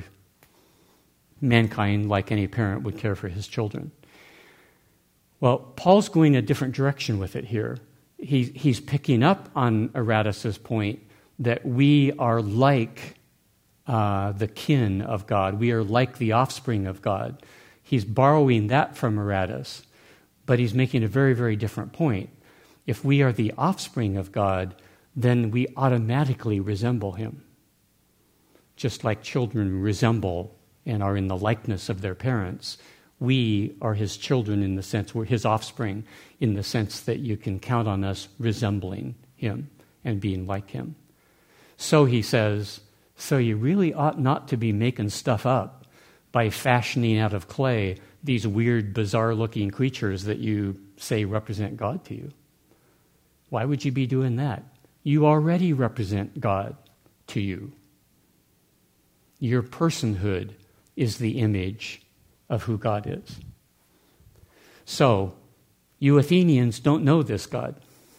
mankind like any parent would care for his children. Well, Paul's going a different direction with it here. He, he's picking up on Aratus's point that we are like uh, the kin of God. We are like the offspring of God. He's borrowing that from Aratus, but he's making a very, very different point. If we are the offspring of God, then we automatically resemble him. Just like children resemble and are in the likeness of their parents, we are his children in the sense, we're his offspring, in the sense that you can count on us resembling him and being like him. So he says, so you really ought not to be making stuff up by fashioning out of clay these weird, bizarre-looking creatures that you say represent God to you. Why would you be doing that? You already represent God to you. Your personhood is the image of who God is. So, you Athenians don't know this God.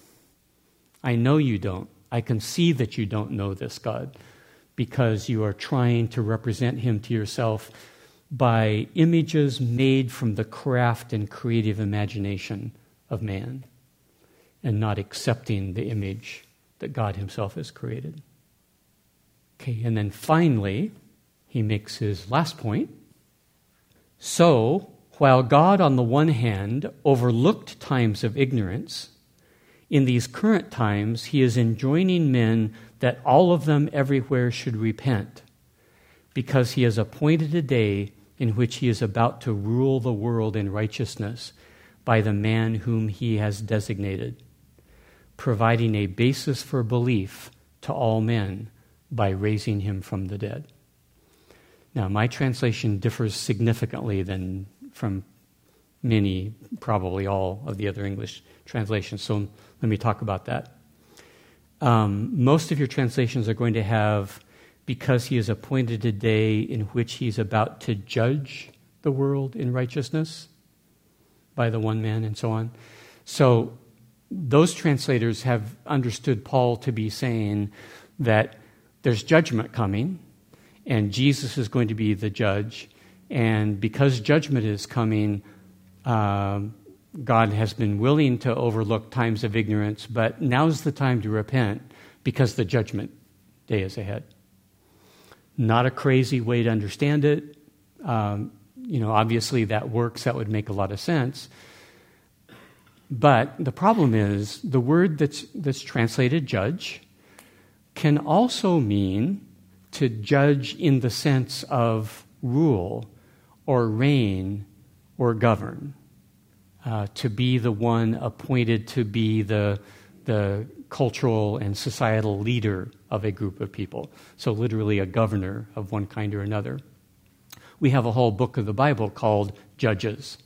I know you don't. I can see that you don't know this God because you are trying to represent him to yourself by images made from the craft and creative imagination of man, and not accepting the image that God himself has created. Okay, and then finally, he makes his last point. So, while God on the one hand overlooked times of ignorance, in these current times he is enjoining men that all of them everywhere should repent, because he has appointed a day in which he is about to rule the world in righteousness by the man whom he has designated, providing a basis for belief to all men by raising him from the dead. Now, my translation differs significantly than from many, probably all, of the other English translations, so let me talk about that. Um, most of your translations are going to have, because he has appointed a day in which he's about to judge the world in righteousness by the one man, and so on. So those translators have understood Paul to be saying that there's judgment coming, and Jesus is going to be the judge, and because judgment is coming, um, God has been willing to overlook times of ignorance, but now's the time to repent because the judgment day is ahead. Not a crazy way to understand it. Um, you know, obviously that works. That would make a lot of sense. But the problem is the word that's that's translated judge can also mean to judge in the sense of rule or reign or govern. Uh, to be the one appointed to be the the cultural and societal leader of a group of people. So literally a governor of one kind or another. We have a whole book of the Bible called Judges.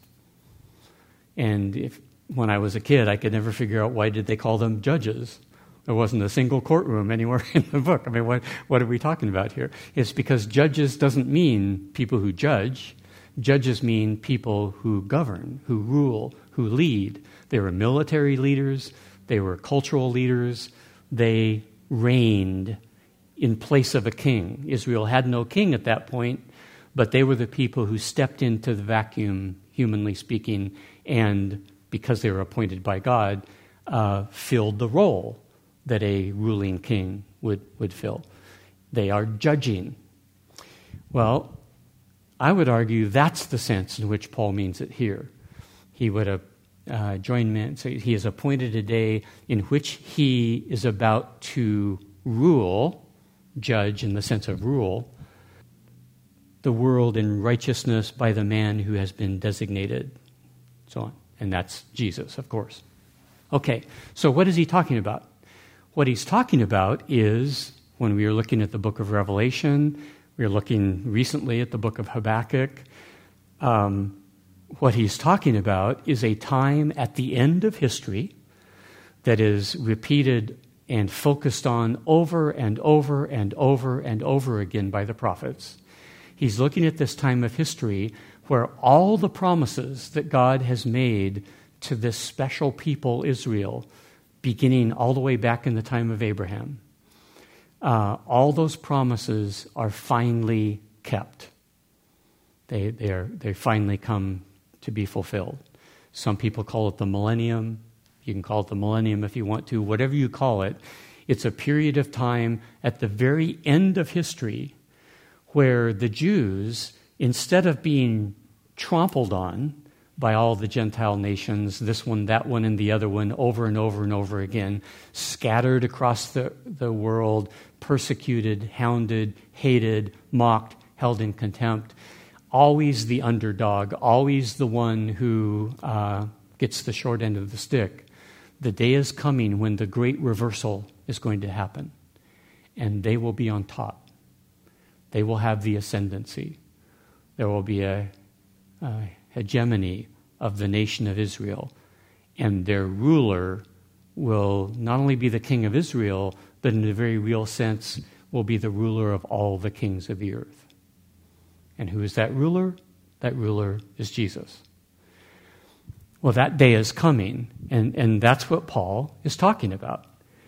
And if when I was a kid, I could never figure out why did they call them judges. There wasn't a single courtroom anywhere in the book. I mean, what, what are we talking about here? It's because judges doesn't mean people who judge. Judges mean people who govern, who rule, who lead. They were military leaders. They were cultural leaders. They reigned in place of a king. Israel had no king at that point, but they were the people who stepped into the vacuum, humanly speaking, and because they were appointed by God, uh, filled the role that a ruling king would, would fill. They are judging. Well, I would argue that's the sense in which Paul means it here. He would have uh, joined men, so he is appointed a day in which he is about to rule, judge in the sense of rule, the world in righteousness by the man who has been designated, so on. And that's Jesus, of course. Okay, so what is he talking about? What he's talking about is, when we were looking at the book of Revelation, we were looking recently at the book of Habakkuk, um, what he's talking about is a time at the end of history that is repeated and focused on over and over and over and over again by the prophets. He's looking at this time of history where all the promises that God has made to this special people, Israel, beginning all the way back in the time of Abraham, uh, all those promises are finally kept. They they are they finally come to be fulfilled. Some people call it the millennium. You can call it the millennium if you want to. Whatever you call it, it's a period of time at the very end of history where the Jews, instead of being trampled on by all the Gentile nations, this one, that one, and the other one, over and over and over again, scattered across the, the world, persecuted, hounded, hated, mocked, held in contempt, always the underdog, always the one who uh, gets the short end of the stick. The day is coming when the great reversal is going to happen, and they will be on top. They will have the ascendancy. There will be a, a hegemony of the nation of Israel, and their ruler will not only be the king of Israel, but in a very real sense will be the ruler of all the kings of the earth. And who is that ruler? That ruler is Jesus. Well, that day is coming, and, and that's what Paul is talking about.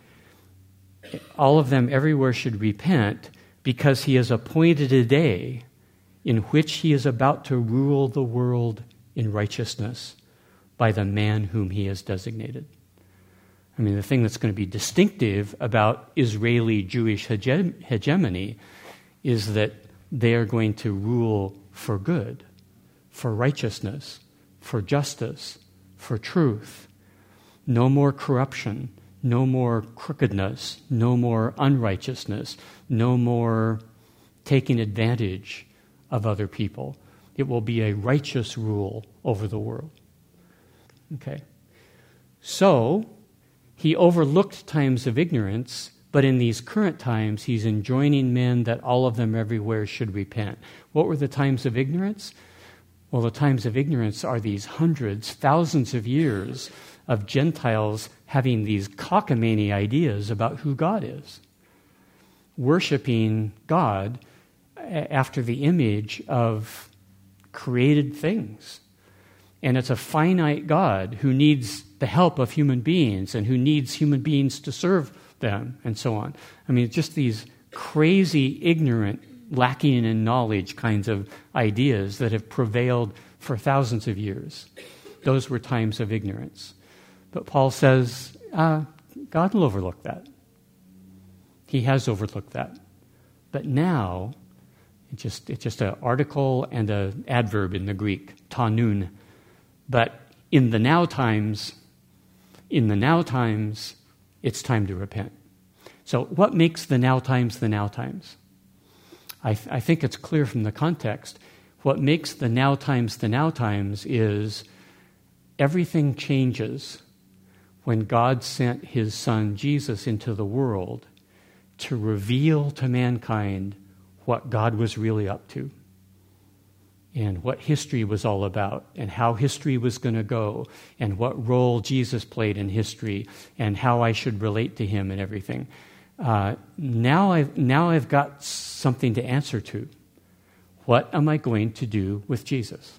All of them everywhere should repent because he has appointed a day in which he is about to rule the world in righteousness by the man whom he has designated. I mean, the thing that's going to be distinctive about Israeli Jewish hege- hegemony is that they are going to rule for good, for righteousness, for justice, for truth. No more corruption, no more crookedness, no more unrighteousness, no more taking advantage of other people. It will be a righteous rule over the world. Okay. So, he overlooked times of ignorance, but in these current times, he's enjoining men that all of them everywhere should repent. What were the times of ignorance? Well, the times of ignorance are these hundreds, thousands of years of Gentiles having these cockamamie ideas about who God is, worshiping God after the image of created things. And it's a finite God who needs the help of human beings and who needs human beings to serve them, and so on. I mean, just these crazy, ignorant, lacking in knowledge kinds of ideas that have prevailed for thousands of years. Those were times of ignorance. But Paul says, uh, God will overlook that. He has overlooked that. But now, it's just, it's just an article and an adverb in the Greek, ta nun. But in the now times, in the now times, it's time to repent. So what makes the now times the now times? I, th- I think it's clear from the context. What makes the now times the now times is everything changes when God sent his son Jesus into the world to reveal to mankind what God was really up to and what history was all about and how history was going to go and what role Jesus played in history and how I should relate to him and everything. Uh, now I've, now I've got something to answer to. What am I going to do with Jesus?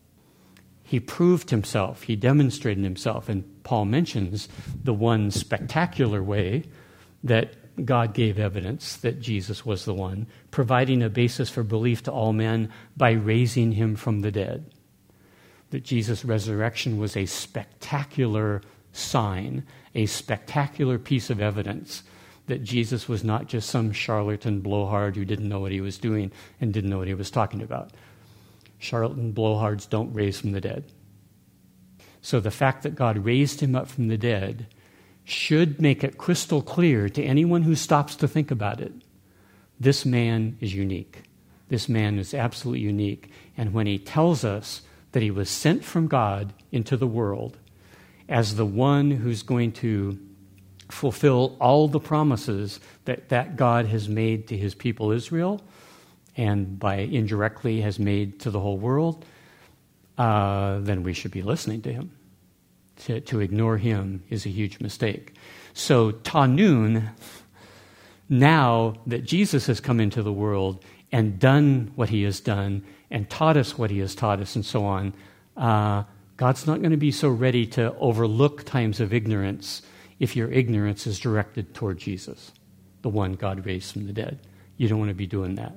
He proved himself. He demonstrated himself. And Paul mentions the one spectacular way that God gave evidence that Jesus was the one, providing a basis for belief to all men by raising him from the dead. That Jesus' resurrection was a spectacular sign, a spectacular piece of evidence that Jesus was not just some charlatan blowhard who didn't know what he was doing and didn't know what he was talking about. Charlatan blowhards don't raise from the dead. So the fact that God raised him up from the dead should make it crystal clear to anyone who stops to think about it. This man is unique. This man is absolutely unique. And when he tells us that he was sent from God into the world as the one who's going to fulfill all the promises that, that God has made to his people Israel, and by indirectly has made to the whole world, uh, then we should be listening to him. To, to ignore him is a huge mistake. So Tanun, now that Jesus has come into the world and done what he has done and taught us what he has taught us and so on, uh, God's not going to be so ready to overlook times of ignorance if your ignorance is directed toward Jesus, the one God raised from the dead. You don't want to be doing that.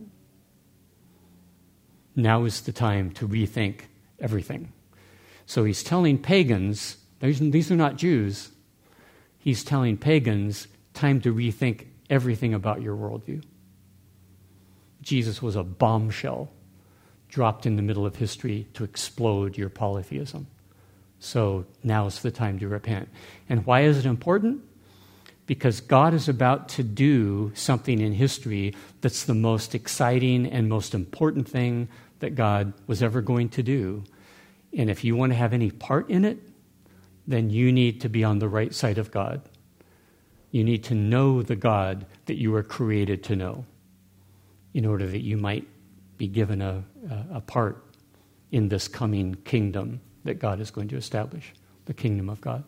Now is the time to rethink everything. So he's telling pagans, these are not Jews, he's telling pagans, time to rethink everything about your worldview. Jesus was a bombshell dropped in the middle of history to explode your polytheism. So now's the time to repent. And why is it important? Because God is about to do something in history that's the most exciting and most important thing that God was ever going to do. And if you want to have any part in it, then you need to be on the right side of God. You need to know the God that you were created to know in order that you might be given a, a, a part in this coming kingdom that God is going to establish, the kingdom of God.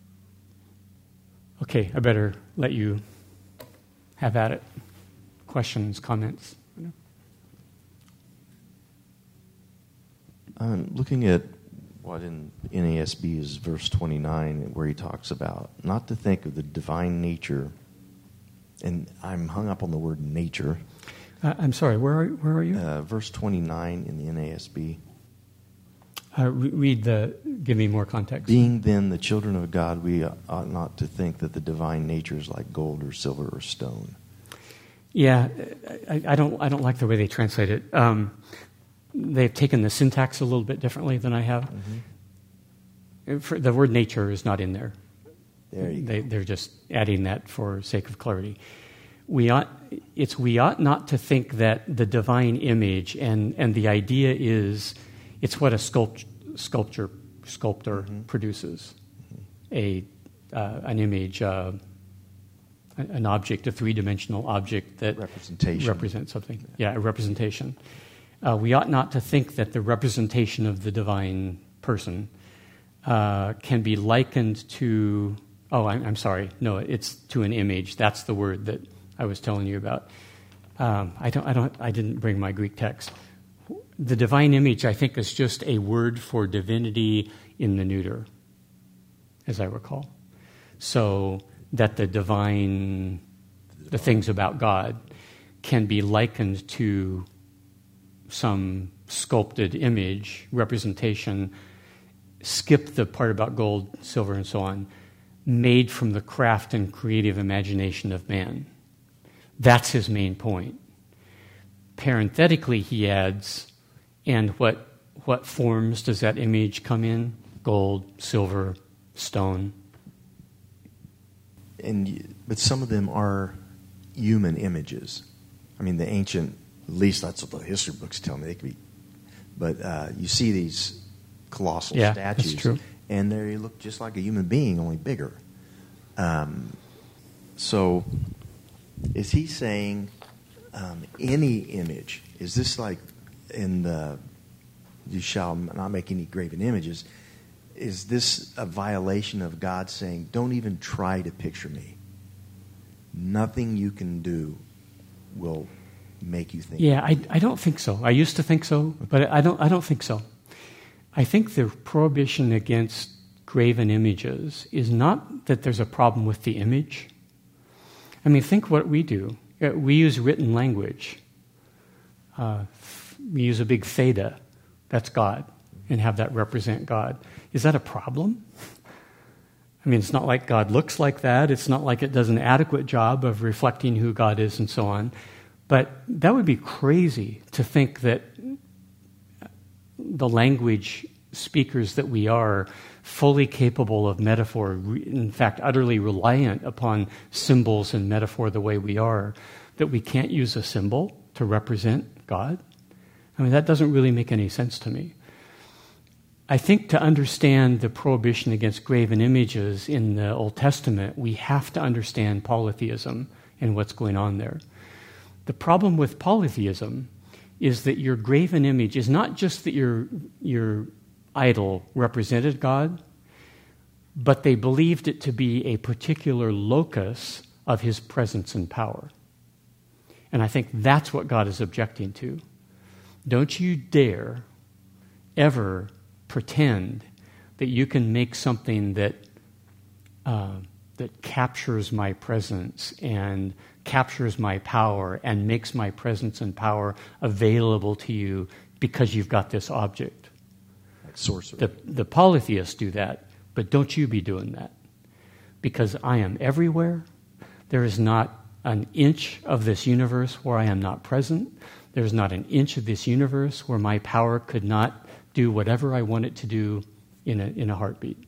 Okay, I better let you have at it. Questions, comments? I'm looking at what in N A S B is verse twenty-nine, where he talks about not to think of the divine nature, and I'm hung up on the word nature. Uh, I'm sorry, where are, where are you? Uh, verse twenty-nine in the N A S B. Uh, re- read the, give me more context. Being then the children of God, we ought not to think that the divine nature is like gold or silver or stone. Yeah, I, I don't I don't like the way they translate it. Um, they've taken the syntax a little bit differently than I have. Mm-hmm. For, the word nature is not in there. There you they, go. They're just adding that for sake of clarity. We ought it's we ought not to think that the divine image, and, and the idea is it's what a sculpt, sculpture sculptor mm-hmm. produces, mm-hmm. a uh, an image, uh, an object, a three-dimensional object that representation. represents something. Yeah, a representation. Uh, we ought not to think that the representation of the divine person uh, can be likened to. Oh, I'm, I'm sorry. No, it's to an image. That's the word that I was telling you about. Um, I don't. I don't. I didn't bring my Greek text. The divine image, I think, is just a word for divinity in the neuter, as I recall. So that the divine, the things about God, can be likened to some sculpted image, representation, skip the part about gold, silver, and so on, made from the craft and creative imagination of man. That's his main point. Parenthetically, he adds, and what what forms does that image come in? Gold, silver, stone. And but some of them are human images. I mean, the ancient, at least that's what the history books tell me. They could be, but uh, you see these colossal yeah, statues, that's true. And they look just like a human being, only bigger. Um, so, is he saying um, any image? Is this like in the "you shall not make any graven images"? Is this a violation of God saying, "Don't even try to picture me. Nothing you can do will make you think"? Yeah, I, I don't think so. I used to think so, but I don't. I don't think so. I think the prohibition against graven images is not that there's a problem with the image. I mean, think what we do. We use written language. Uh, we use a big theta, that's God, and have that represent God. Is that a problem? I mean, it's not like God looks like that. It's not like it does an adequate job of reflecting who God is and so on. But that would be crazy to think that the language speakers that we are, fully capable of metaphor, in fact, utterly reliant upon symbols and metaphor the way we are, that we can't use a symbol to represent God? I mean, that doesn't really make any sense to me. I think to understand the prohibition against graven images in the Old Testament, we have to understand polytheism and what's going on there. The problem with polytheism is that your graven image is not just that your, your idol represented God, but they believed it to be a particular locus of his presence and power. And I think that's what God is objecting to. Don't you dare ever pretend that you can make something that uh, that captures my presence and captures my power and makes my presence and power available to you because you've got this object. Like sorcery. The, the polytheists do that, but don't you be doing that. Because I am everywhere. There is not an inch of this universe where I am not present. There's not an inch of this universe where my power could not do whatever I want it to do in a, in a heartbeat.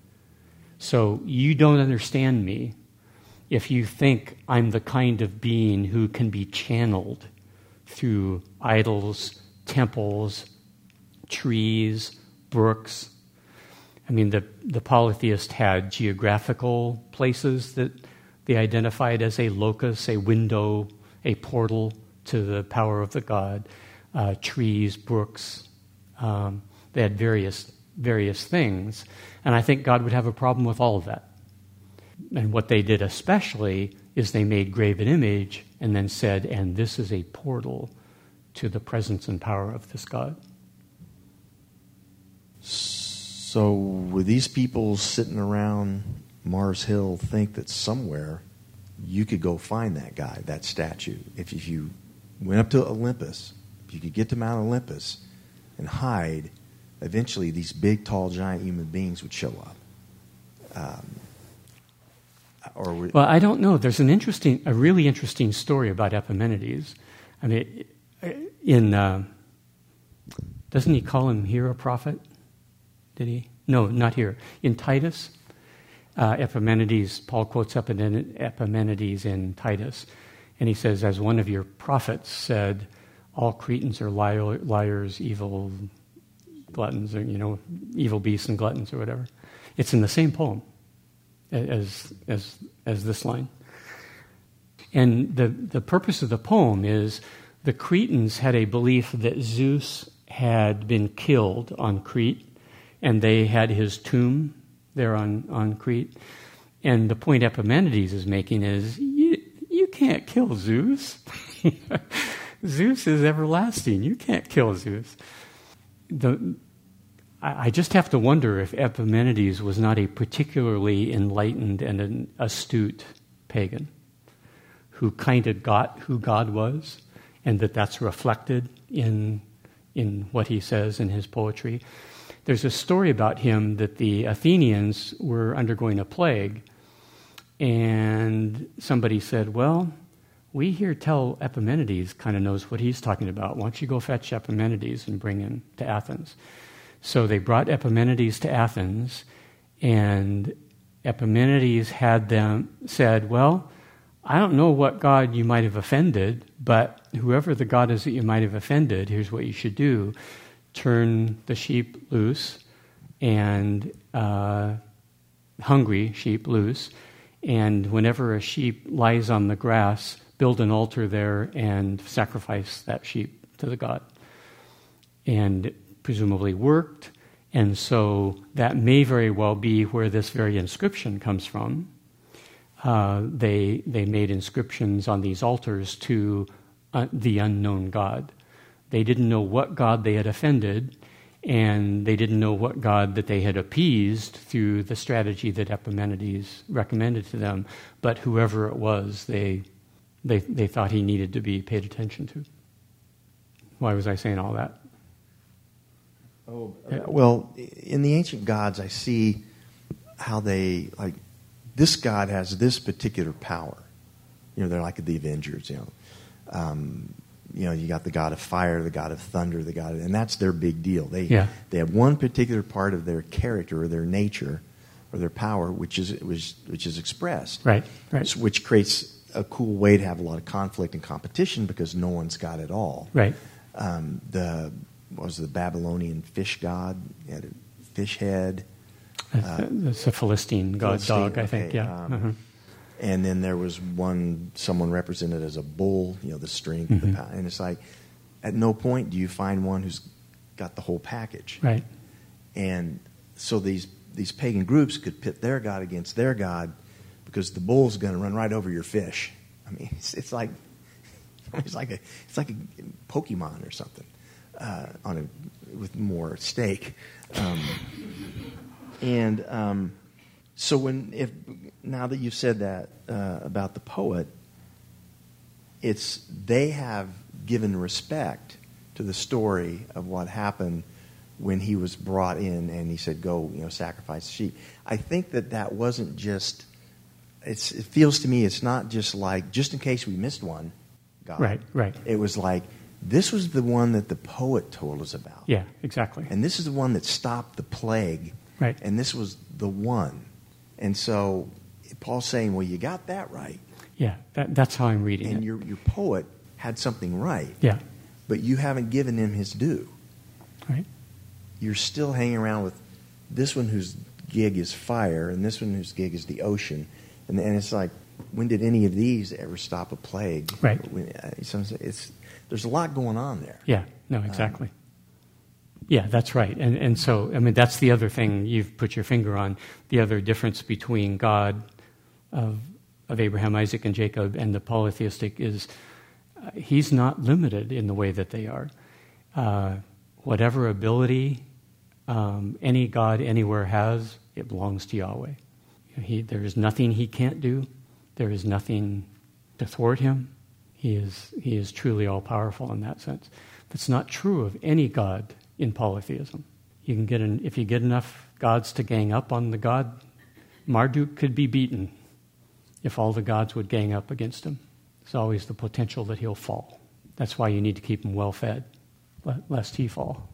So you don't understand me if you think I'm the kind of being who can be channeled through idols, temples, trees, brooks. I mean, the, the polytheist had geographical places that they identified as a locus, a window, a portal to the power of the god, uh, trees, brooks. Um, they had various various things. And I think God would have a problem with all of that. And what they did especially is they made graven image and then said, and this is a portal to the presence and power of this God. So would these people sitting around Mars Hill think that somewhere you could go find that guy, that statue? If, if you went up to Olympus, if you could get to Mount Olympus and hide, eventually these big, tall, giant human beings would show up. Um, or would, well, I don't know. There's an interesting, a really interesting story about Epimenides. I mean, in uh, doesn't he call him here a prophet? Did he? No, not here. In Titus, uh, Epimenides, Paul quotes Epimenides in Titus, and he says, as one of your prophets said, all Cretans are liar, liars, evil gluttons, or, you know, evil beasts and gluttons or whatever. It's in the same poem as as as this line. And the, the purpose of the poem is the Cretans had a belief that Zeus had been killed on Crete, and they had his tomb there on, on Crete. And the point Epimenides is making is, you, you can't kill Zeus. Zeus is everlasting. You can't kill Zeus. The, I, I just have to wonder if Epimenides was not a particularly enlightened and an astute pagan who kind of got who God was, and that that's reflected in in what he says in his poetry. There's a story about him that the Athenians were undergoing a plague, and somebody said, well, we here tell Epimenides kind of knows what he's talking about. Why don't you go fetch Epimenides and bring him to Athens? So they brought Epimenides to Athens, and Epimenides had them said, well, I don't know what God you might have offended, but whoever the God is that you might have offended, here's what you should do. Turn the sheep loose, and uh, hungry sheep loose, and whenever a sheep lies on the grass, build an altar there and sacrifice that sheep to the god. And it presumably worked, and so that may very well be where this very inscription comes from. Uh, they they made inscriptions on these altars to uh, the unknown God. They didn't know what God they had offended, and they didn't know what God that they had appeased through the strategy that Epimenides recommended to them. But whoever it was, they they they thought he needed to be paid attention to. Why was I saying all that? Oh, well, in the ancient gods, I see how they, like, this god has this particular power. You know, they're like the Avengers, you know. Um, you know, you got the god of fire, the god of thunder, the god of, and that's their big deal. They yeah. they have one particular part of their character or their nature or their power which is which, which is expressed. Right, right. Which creates a cool way to have a lot of conflict and competition because no one's got it all. Right. Um, the what was it, the Babylonian fish god? He had a fish head. Uh, That's a Philistine god Philistine, dog, I think, okay, yeah. um, uh-huh. And then there was one, someone represented as a bull, you know, the strength, Mm-hmm. the power. And it's like, at no point do you find one who's got the whole package. Right. And so these these pagan groups could pit their god against their god because the bull's going to run right over your fish. I mean, it's, it's like it's like a it's like a Pokemon or something uh, on a with more stake. Um, and um, so when if now that you've said that uh, about the poet, it's they have given respect to the story of what happened when he was brought in and he said, "Go, you know, sacrifice the sheep." I think that that wasn't just. It's, it feels to me it's not just like just in case we missed one. God. Right, right. It was like this was the one that the poet told us about. Yeah, exactly. And this is the one that stopped the plague. Right. And this was the one. And so Paul's saying, well, you got that right. Yeah, that, that's how I'm reading And it. your your poet had something right. Yeah. But you haven't given him his due. Right. You're still hanging around with this one whose gig is fire and this one whose gig is the ocean. And, and it's like, when did any of these ever stop a plague? Right. When, uh, it's, there's a lot going on there. Yeah, no, exactly. Um, yeah, that's right. And and so, I mean, that's the other thing you've put your finger on, the other difference between God of, of Abraham, Isaac, and Jacob and the polytheistic is uh, he's not limited in the way that they are. Uh, whatever ability um, any God anywhere has, it belongs to Yahweh. He, there is nothing he can't do. There is nothing to thwart him. He is he is truly all-powerful in that sense. That's not true of any God in polytheism. You can get an, if you get enough gods to gang up on the God, Marduk could be beaten if all the gods would gang up against him. There's always the potential that he'll fall. That's why you need to keep him well-fed, lest he fall.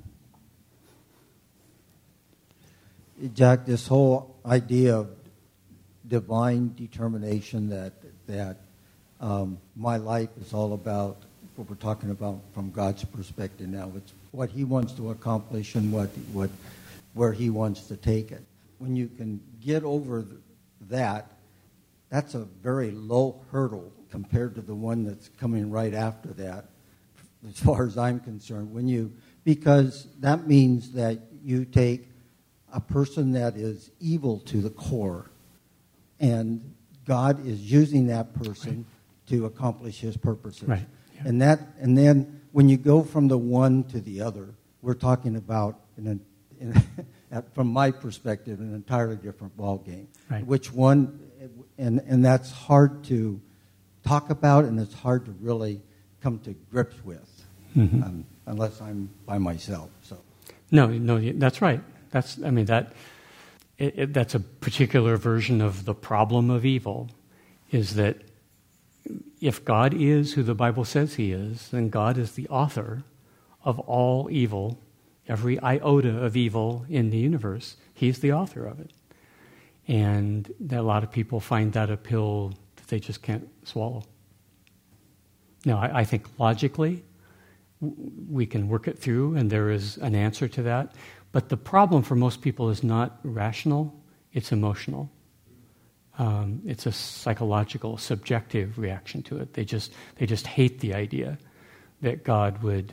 Jack, this whole idea of divine determination that that um, my life is all about what we're talking about from God's perspective now. It's what he wants to accomplish and what what where he wants to take it. When you can get over that, that's a very low hurdle compared to the one that's coming right after that, as far as I'm concerned. When you because that means that you take a person that is evil to the core, and God is using that person right. to accomplish his purposes. Right. Yeah. And that, and then when you go from the one to the other, we're talking about, in a, in a, from my perspective, an entirely different ballgame. Right. Which one, and and that's hard to talk about, and it's hard to really come to grips with, mm-hmm. um, unless I'm by myself. So. No, no, that's right. That's, I mean, that it, it, that's a particular version of the problem of evil, is that if God is who the Bible says he is, then God is the author of all evil, every iota of evil in the universe. He's the author of it. And a lot of people find that a pill that they just can't swallow. Now, I, I think logically we can work it through, and there is an answer to that. But the problem for most people is not rational, it's emotional. Um, it's a psychological, subjective reaction to it. They just they just hate the idea that God would,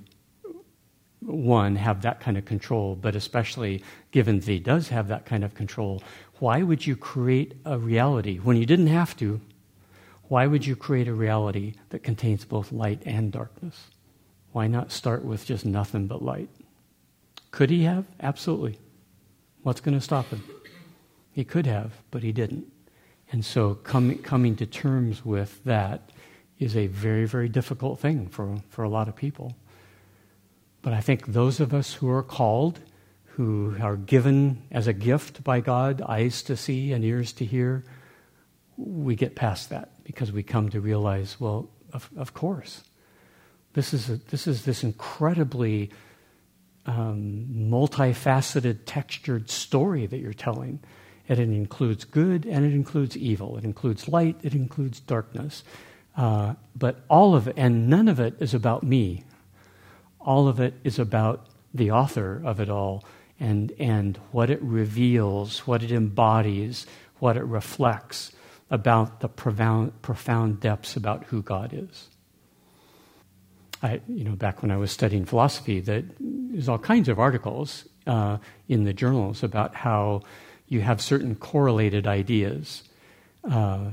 one, have that kind of control, but especially given that he does have that kind of control, why would you create a reality when you didn't have to? Why would you create a reality that contains both light and darkness? Why not start with just nothing but light? Could he have? Absolutely. What's going to stop him? He could have, but he didn't. And so com- coming to terms with that is a very, very difficult thing for, for a lot of people. But I think those of us who are called, who are given as a gift by God, eyes to see and ears to hear, we get past that because we come to realize, well, of, of course. This is a, this is this incredibly um, multifaceted, textured story that you're telling. And it includes good and it includes evil. It includes light, it includes darkness. Uh, but all of it, and none of it is about me. All of it is about the author of it all and, and what it reveals, what it embodies, what it reflects about the profound, profound depths about who God is. I, you know, back when I was studying philosophy, that there's all kinds of articles uh, in the journals about how you have certain correlated ideas. Uh,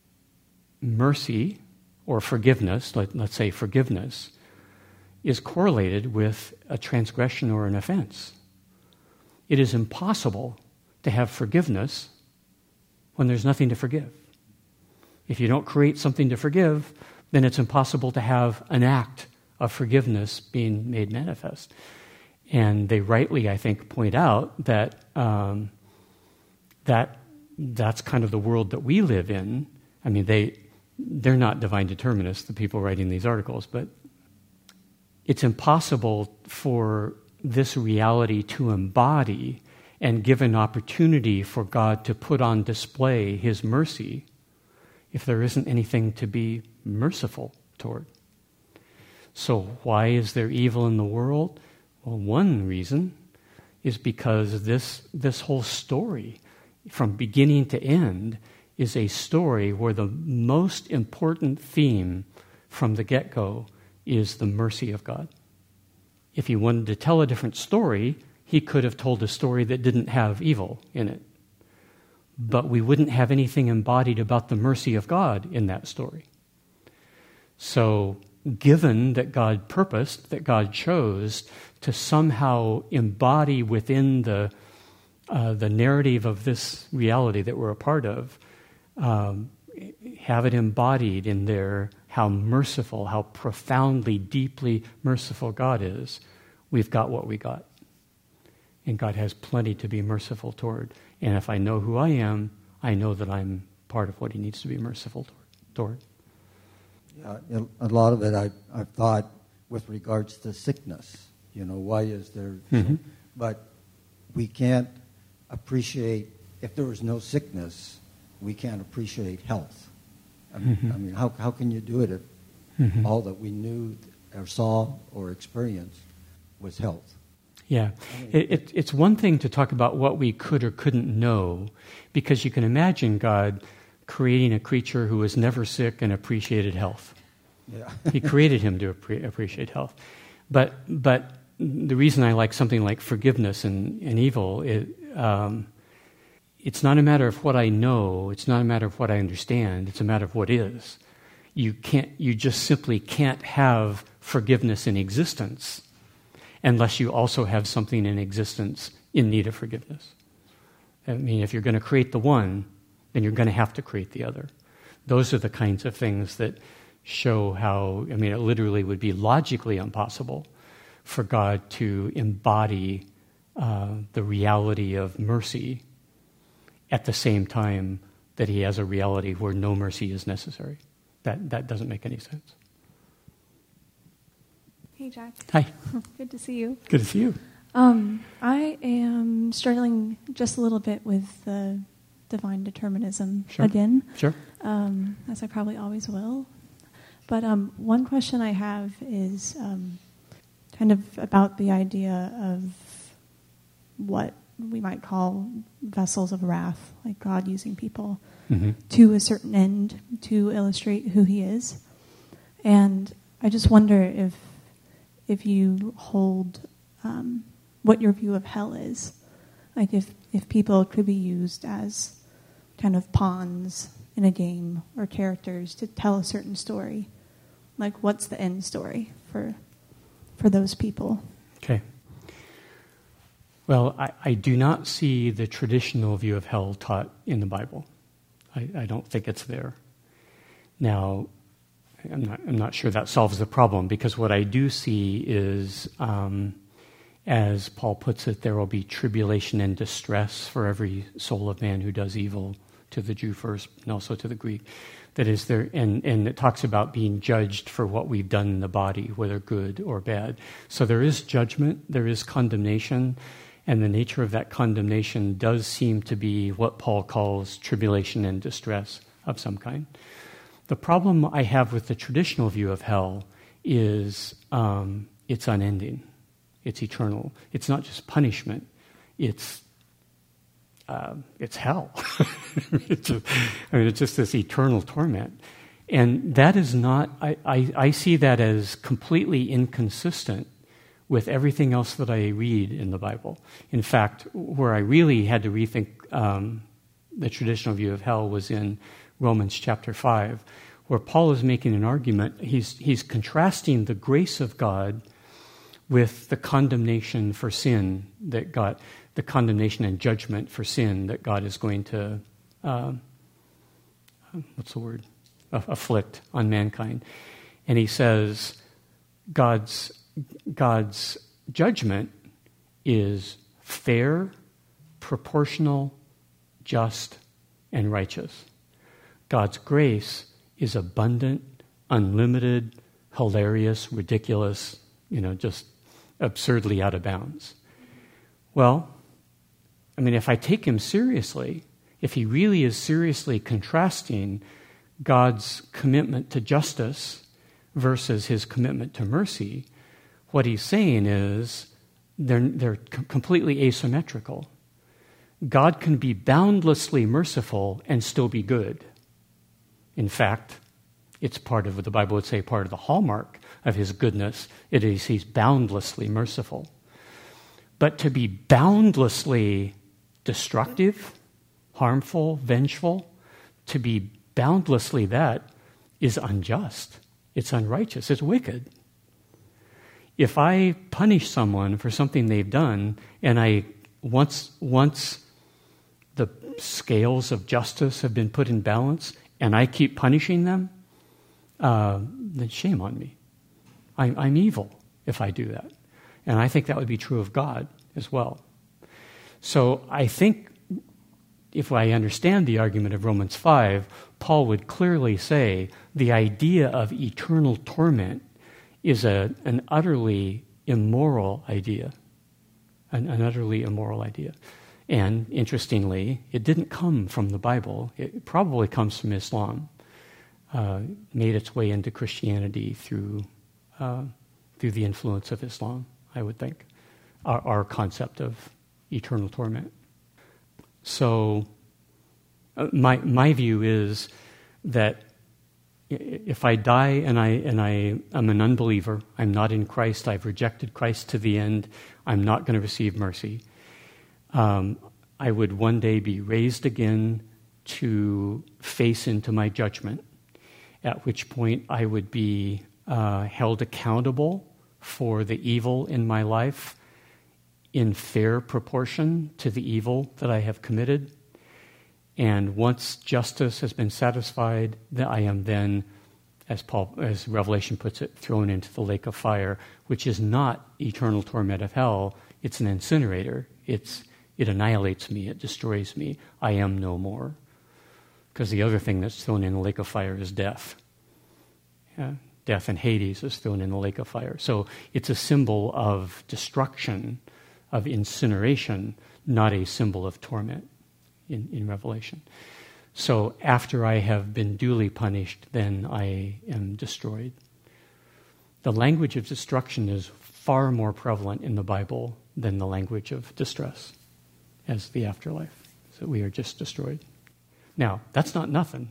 mercy or forgiveness, let, let's say forgiveness, is correlated with a transgression or an offense. It is impossible to have forgiveness when there's nothing to forgive. If you don't create something to forgive, then it's impossible to have an act of forgiveness being made manifest. And they rightly, I think, point out that um, that that's kind of the world that we live in. I mean, they, they're not divine determinists, the people writing these articles, but it's impossible for this reality to embody and give an opportunity for God to put on display His mercy if there isn't anything to be merciful toward. So why is there evil in the world? Well, one reason is because this this whole story, from beginning to end, is a story where the most important theme from the get-go is the mercy of God. If he wanted to tell a different story, he could have told a story that didn't have evil in it. But we wouldn't have anything embodied about the mercy of God in that story. So, given that God purposed, that God chose to somehow embody within the uh, the narrative of this reality that we're a part of, um, have it embodied in there how merciful, how profoundly, deeply merciful God is, we've got what we got. And God has plenty to be merciful toward. And if I know who I am, I know that I'm part of what He needs to be merciful toward. Yeah, a lot of it I, I've thought with regards to sickness. You know, why is there... Mm-hmm. But we can't appreciate, if there was no sickness, we can't appreciate health. I mean, Mm-hmm. I mean how, how can you do it if Mm-hmm. all that we knew or saw or experienced was health? Yeah. It, it, it's one thing to talk about what we could or couldn't know, because you can imagine God creating a creature who was never sick and appreciated health. Yeah. He created him to appre- appreciate health. But but the reason I like something like forgiveness and, and evil, it, um, it's not a matter of what I know, it's not a matter of what I understand, it's a matter of what is. You can't. You just simply can't have forgiveness in existence unless you also have something in existence in need of forgiveness. I mean, if you're going to create the one, then you're going to have to create the other. Those are the kinds of things that show how, I mean, it literally would be logically impossible for God to embody uh, the reality of mercy at the same time that He has a reality where no mercy is necessary. That that doesn't make any sense. Hey, Jack. Hi. Good to see you. Good to see you. Um, I am struggling just a little bit with the divine determinism Sure. again, Sure. um, as I probably always will. But um, one question I have is um, kind of about the idea of what we might call vessels of wrath, like God using people Mm-hmm. to a certain end to illustrate who He is. And I just wonder if if you hold um, what your view of hell is. Like if, if people could be used as kind of pawns in a game or characters to tell a certain story. Like, what's the end story for for those people? Okay. Well, I, I do not see the traditional view of hell taught in the Bible. I, I don't think it's there. Now, I'm not, I'm not sure that solves the problem, because what I do see is, um, as Paul puts it, there will be tribulation and distress for every soul of man who does evil, to the Jew first and also to the Greek. That is there, and, and it talks about being judged for what we've done in the body, whether good or bad. So there is judgment, there is condemnation, and the nature of that condemnation does seem to be what Paul calls tribulation and distress of some kind. The problem I have with the traditional view of hell is um, it's unending, it's eternal. It's not just punishment, it's uh, it's hell. it's just, I mean, it's just this eternal torment. And that is not, I, I, I see that as completely inconsistent with everything else that I read in the Bible. In fact, where I really had to rethink um, the traditional view of hell was in Romans chapter five, where Paul is making an argument. He's, he's contrasting the grace of God with the condemnation for sin that God, the condemnation and judgment for sin that God is going to, uh, what's the word, afflict on mankind. And he says God's God's judgment is fair, proportional, just, and righteous. God's grace is abundant, unlimited, hilarious, ridiculous, you know, just absurdly out of bounds. Well, I mean, if I take him seriously, if he really is seriously contrasting God's commitment to justice versus his commitment to mercy, what he's saying is they're, they're com- completely asymmetrical. God can be boundlessly merciful and still be good. In fact, it's part of what the Bible would say, part of the hallmark of his goodness. It is he's boundlessly merciful. But to be boundlessly destructive, harmful, vengeful, to be boundlessly that is unjust. It's unrighteous. It's wicked. If I punish someone for something they've done, and I once once the scales of justice have been put in balance, and I keep punishing them, uh, then shame on me. I'm, I'm evil if I do that. And I think that would be true of God as well. So I think if I understand the argument of Romans five, Paul would clearly say the idea of eternal torment is a, an utterly immoral idea, an, an utterly immoral idea. And interestingly, it didn't come from the Bible. It probably comes from Islam, uh, made its way into Christianity through uh, through the influence of Islam, I would think, our, our concept of eternal torment. So uh, my my view is that if I die and I and I am an unbeliever, I'm not in Christ, I've rejected Christ to the end, I'm not going to receive mercy. Um, I would one day be raised again to face into my judgment, at which point I would be uh, held accountable for the evil in my life in fair proportion to the evil that I have committed. And once justice has been satisfied, that I am then, as Paul, as Revelation puts it, thrown into the lake of fire, which is not eternal torment of hell. It's an incinerator. It's it annihilates me. It destroys me. I am no more. Because the other thing that's thrown in the lake of fire is death. Yeah? Death in Hades is thrown in the lake of fire. So it's a symbol of destruction, of incineration, not a symbol of torment. In, in Revelation. So after I have been duly punished, then I am destroyed. The language of destruction is far more prevalent in the Bible than the language of distress as the afterlife. So we are just destroyed. Now, that's not nothing.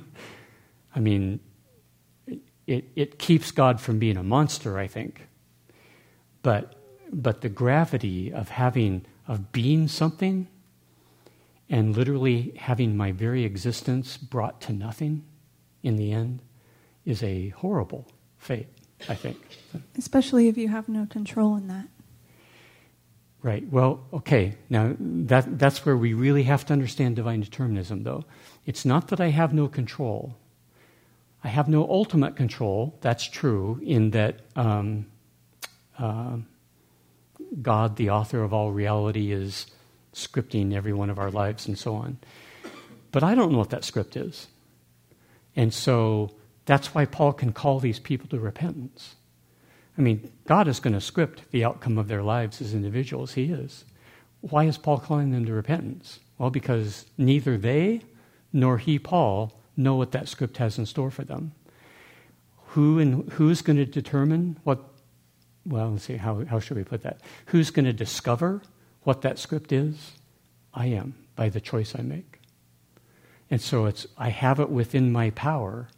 I mean, it, it keeps God from being a monster, I think. But but the gravity of having, of being something, and literally having my very existence brought to nothing in the end is a horrible fate, I think. Especially if you have no control in that. Right. Well, okay. Now, that that's where we really have to understand divine determinism, though. It's not that I have no control. I have no ultimate control. That's true in that um, uh, God, the author of all reality, is scripting every one of our lives and so on. But I don't know what that script is. And so that's why Paul can call these people to repentance. I mean, God is going to script the outcome of their lives as individuals. He is. Why is Paul calling them to repentance? Well, because neither they nor he, Paul, know what that script has in store for them. Who and who's going to determine what, well, let's see, how, how should we put that? Who's going to discover what that script is? I am, by the choice I make. And so it's I have it within my power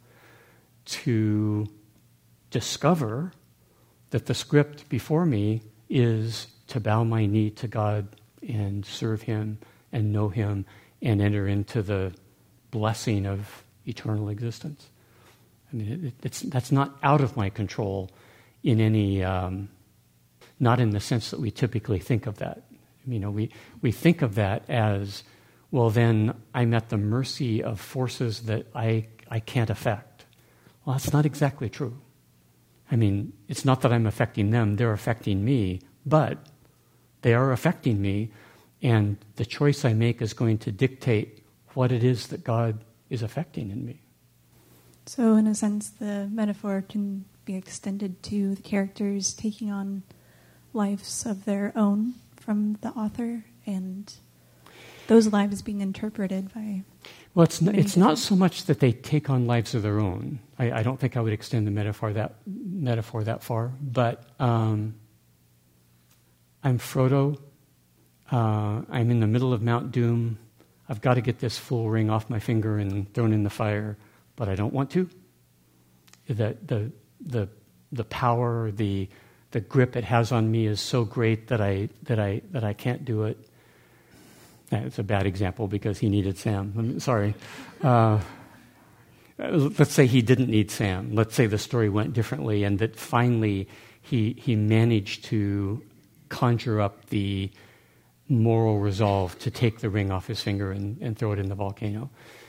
to discover that the script before me is to bow my knee to God and serve Him and know Him and enter into the blessing of eternal existence. I mean, it, it's that's not out of my control in any, um, not in the sense that we typically think of that. You know, we, we think of that as, well, then I'm at the mercy of forces that I I can't affect. Well, that's not exactly true. I mean, it's not that I'm affecting them, they're affecting me, but they are affecting me, and the choice I make is going to dictate what it is that God is affecting in me. So in a sense, the metaphor can be extended to the characters taking on lives of their own from the author, and those lives being interpreted by... Well, it's not, it's not so much that they take on lives of their own. I, I don't think I would extend the metaphor that metaphor that far. But um, I'm Frodo. Uh, I'm in the middle of Mount Doom. I've got to get this fool ring off my finger and thrown in the fire, but I don't want to. The the the the power, the the grip it has on me is so great that I that I that I can't do it. It's a bad example because he needed Sam. I'm sorry. Uh, let's say he didn't need Sam. Let's say the story went differently and that finally he he managed to conjure up the moral resolve to take the ring off his finger and, and throw it in the volcano.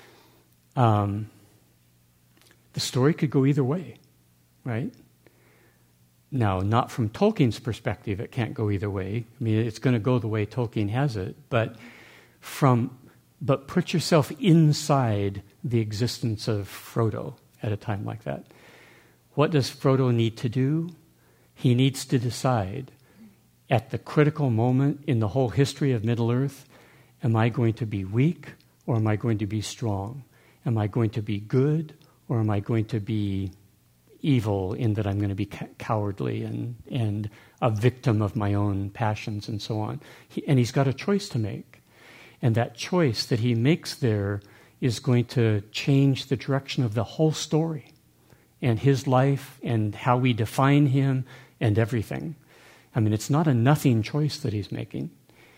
Um, the story could go either way, right? Now, not from Tolkien's perspective, it can't go either way. I mean, it's going to go the way Tolkien has it, but from but put yourself inside the existence of Frodo at a time like that. What does Frodo need to do? He needs to decide at the critical moment in the whole history of Middle-earth, am I going to be weak or am I going to be strong? Am I going to be good or am I going to be evil in that I'm going to be ca- cowardly and, and a victim of my own passions and so on? He, and he's got a choice to make. And that choice that he makes there is going to change the direction of the whole story and his life and how we define him and everything. I mean, it's not a nothing choice that he's making.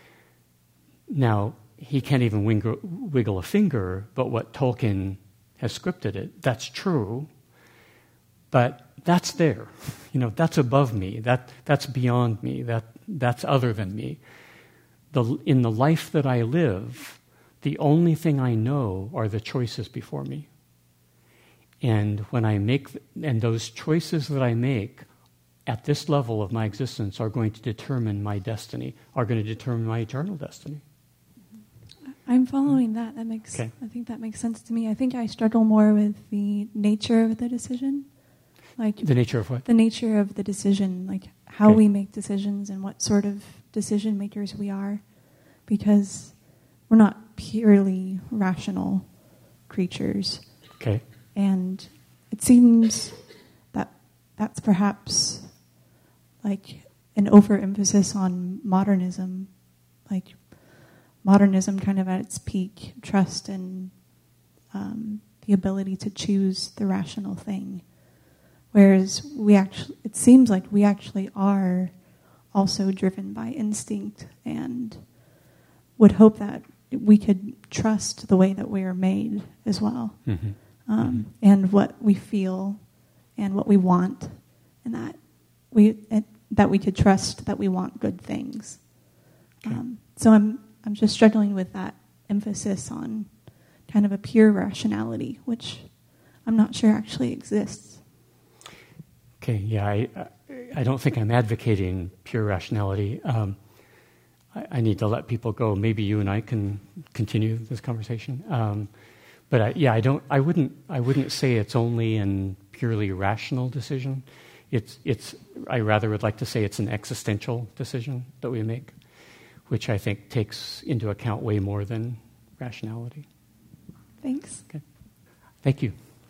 Now, he can't even wiggle, wiggle a finger, but what Tolkien has scripted it, that's true. But that's there. You know, that's above me. That that's beyond me. That that's other than me. The, in the life that I live, the only thing I know are the choices before me. And when I make, and those choices that I make at this level of my existence are going to determine my destiny, are going to determine my eternal destiny. I'm following that. That makes, okay. I think that makes sense to me. I think I struggle more with the nature of the decision. Like the nature of what? The nature of the decision, like how okay. we make decisions and what sort of decision makers we are, because we're not purely rational creatures. Okay. And it seems that that's perhaps like an overemphasis on modernism, like modernism kind of at its peak, trust in um, the ability to choose the rational thing. Whereas we actually, it seems like we actually are also driven by instinct and would hope that we could trust the way that we are made as well. Mm-hmm. Um, mm-hmm. And what we feel and what we want, and that we it, that we could trust that we want good things. Okay. Um, so I'm I'm just struggling with that emphasis on kind of a pure rationality, which I'm not sure actually exists. Okay, yeah, I, I don't think I'm advocating pure rationality. Um, I, I need to let people go. Maybe you and I can continue this conversation. Um, but I, yeah, I don't. I wouldn't. I wouldn't say it's only an purely rational decision. It's. It's. I rather would like to say it's an existential decision that we make, which I think takes into account way more than rationality. Thanks. Okay. Thank you.